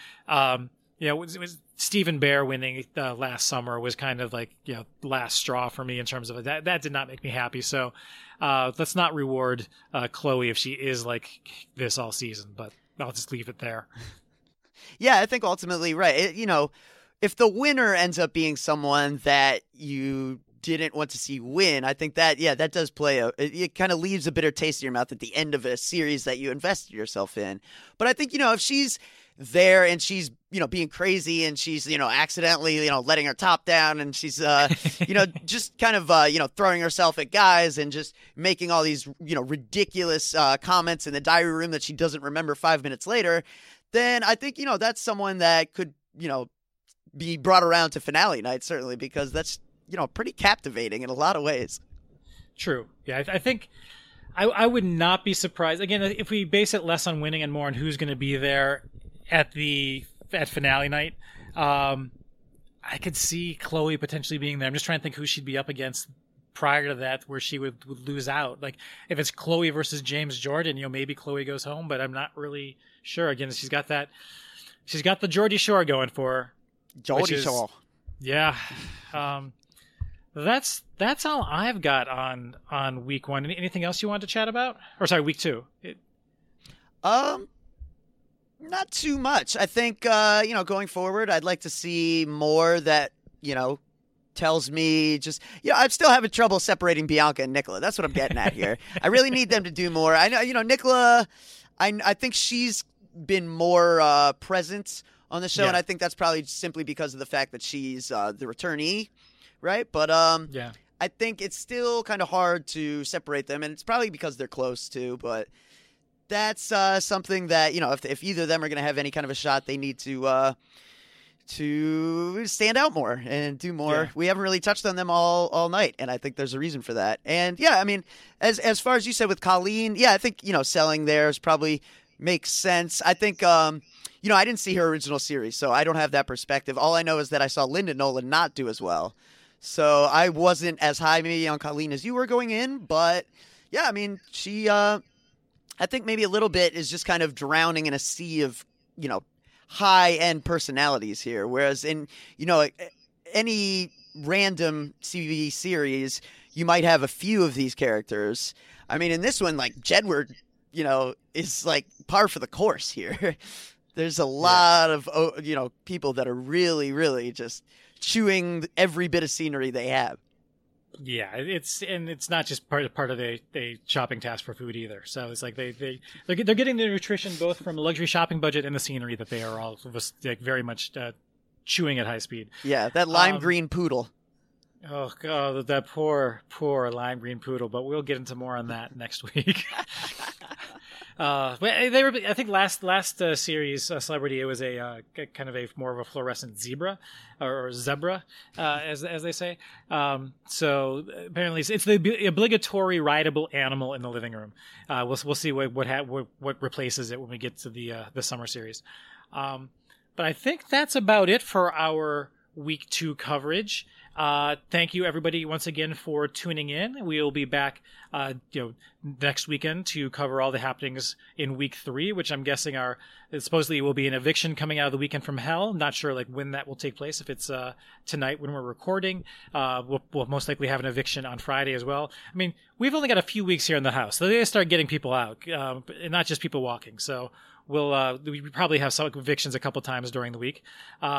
was Stephen Bear winning last summer was kind of like, last straw for me in terms of that. That did not make me happy. So let's not reward Chloe if she is like this all season, but I'll just leave it there. Yeah, I think ultimately, right. If the winner ends up being someone that you didn't want to see win, I think that, that does play it kind of leaves a bitter taste in your mouth at the end of a series that you invested yourself in. But I think, if she's there and she's, being crazy and she's, accidentally, letting her top down and she's, just kind of, throwing herself at guys and just making all these, ridiculous comments in the diary room that she doesn't remember 5 minutes later, then I think, that's someone that could, be brought around to finale night, certainly, because that's, pretty captivating in a lot of ways. True. Yeah, I think I would not be surprised. Again, if we base it less on winning and more on who's going to be there at finale night, I could see Chloe potentially being there. I'm just trying to think who she'd be up against prior to that where she would lose out. Like, if it's Chloe versus James Jordan, maybe Chloe goes home, but I'm not really sure. Again, she's got the Geordie Shore going for her. Geordie Shore. Yeah. That's all I've got on week 1. Anything else you want to chat about? Or sorry, week 2. Not too much. I think going forward, I'd like to see more that tells me just I'm still having trouble separating Bianca and Nicola. That's what I'm getting at here. I really need them to do more. I know Nicola. I think she's been more present on the show, and I think that's probably simply because of the fact that she's the returnee, right? But I think it's still kind of hard to separate them, and it's probably because they're close too. But that's something that if either of them are going to have any kind of a shot, they need to stand out more and do more. Yeah. We haven't really touched on them all night, and I think there's a reason for that. And I mean, as far as you said with Colleen, I think selling theirs probably makes sense. I think I didn't see her original series, so I don't have that perspective. All I know is that I saw Linda Nolan not do as well. So I wasn't as high maybe on Colleen as you were going in, but I mean, she, I think maybe a little bit is just kind of drowning in a sea of, high-end personalities here. Whereas in, any random TV series, you might have a few of these characters. I mean, in this one, like Jedward, is like par for the course here. There's a lot of, people that are really, really just chewing every bit of scenery they have. Yeah, it's not just part of a shopping task for food either. So it's like they're getting their nutrition both from the luxury shopping budget and the scenery that they are all very much chewing at high speed. Yeah, that lime green poodle. Oh God, that poor lime green poodle. But we'll get into more on that next week. They were, I think, last series Celebrity, it was a kind of a more of a fluorescent zebra or zebra, as they say. So apparently it's the obligatory rideable animal in the living room. We'll see what replaces it when we get to the summer series. But I think that's about it for our week 2 coverage. Thank you everybody once again for tuning in. We'll be back next weekend to cover all the happenings in week 3, which I'm guessing supposedly will be an eviction coming out of the Weekend from Hell. Not sure when that will take place. If it's tonight when we're recording, we'll most likely have an eviction on Friday as well. I mean, we've only got a few weeks here in the house, so they gotta start getting people out, and not just people walking. So we probably have some evictions a couple times during the week.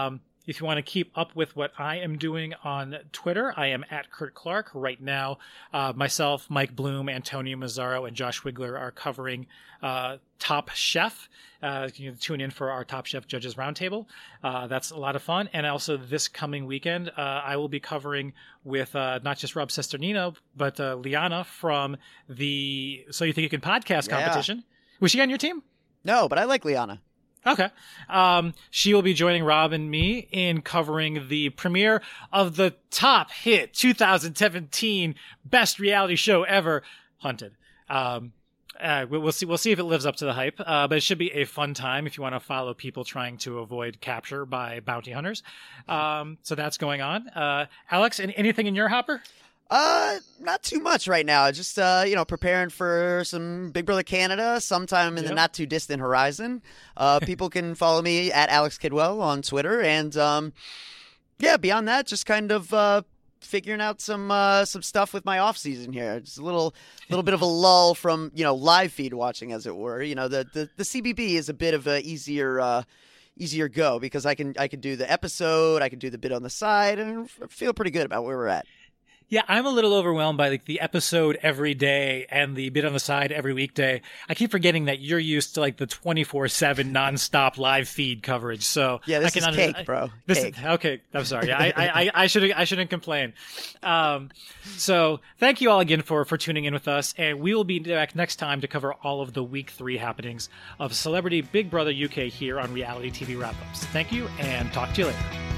if you want to keep up with what I am doing on Twitter, I am at Kurt Clark. Right now, myself, Mike Bloom, Antonio Mazzaro, and Josh Wigler are covering Top Chef. You can tune in for our Top Chef Judges Roundtable. That's a lot of fun. And also this coming weekend, I will be covering with not just Rob Cesternino, but Liana from the So You Think You Can podcast competition. Was she on your team? No, but I like Liana. Okay. She will be joining Rob and me in covering the premiere of the top hit 2017 best reality show ever, Hunted. We'll see if it lives up to the hype, but it should be a fun time if you want to follow people trying to avoid capture by bounty hunters. So that's going on. Alex, anything in your hopper? Not too much right now. Just, preparing for some Big Brother Canada sometime in the not too distant horizon. People can follow me at Alex Kidwell on Twitter. And, beyond that, just kind of, figuring out some stuff with my off season here. Just a little bit of a lull from, live feed watching, as it were. The CBB is a bit of a easier go because I can do the episode, I can do the bit on the side, and feel pretty good about where we're at. Yeah, I'm a little overwhelmed by the episode every day and the bit on the side every weekday. I keep forgetting that you're used to the 24/7 nonstop live feed coverage. So yeah, this is cake, bro. Cake. Okay, I'm sorry. I shouldn't complain. So thank you all again for tuning in with us, and we will be back next time to cover all of the week 3 happenings of Celebrity Big Brother UK here on Reality TV Wrap-Ups. Thank you, and talk to you later.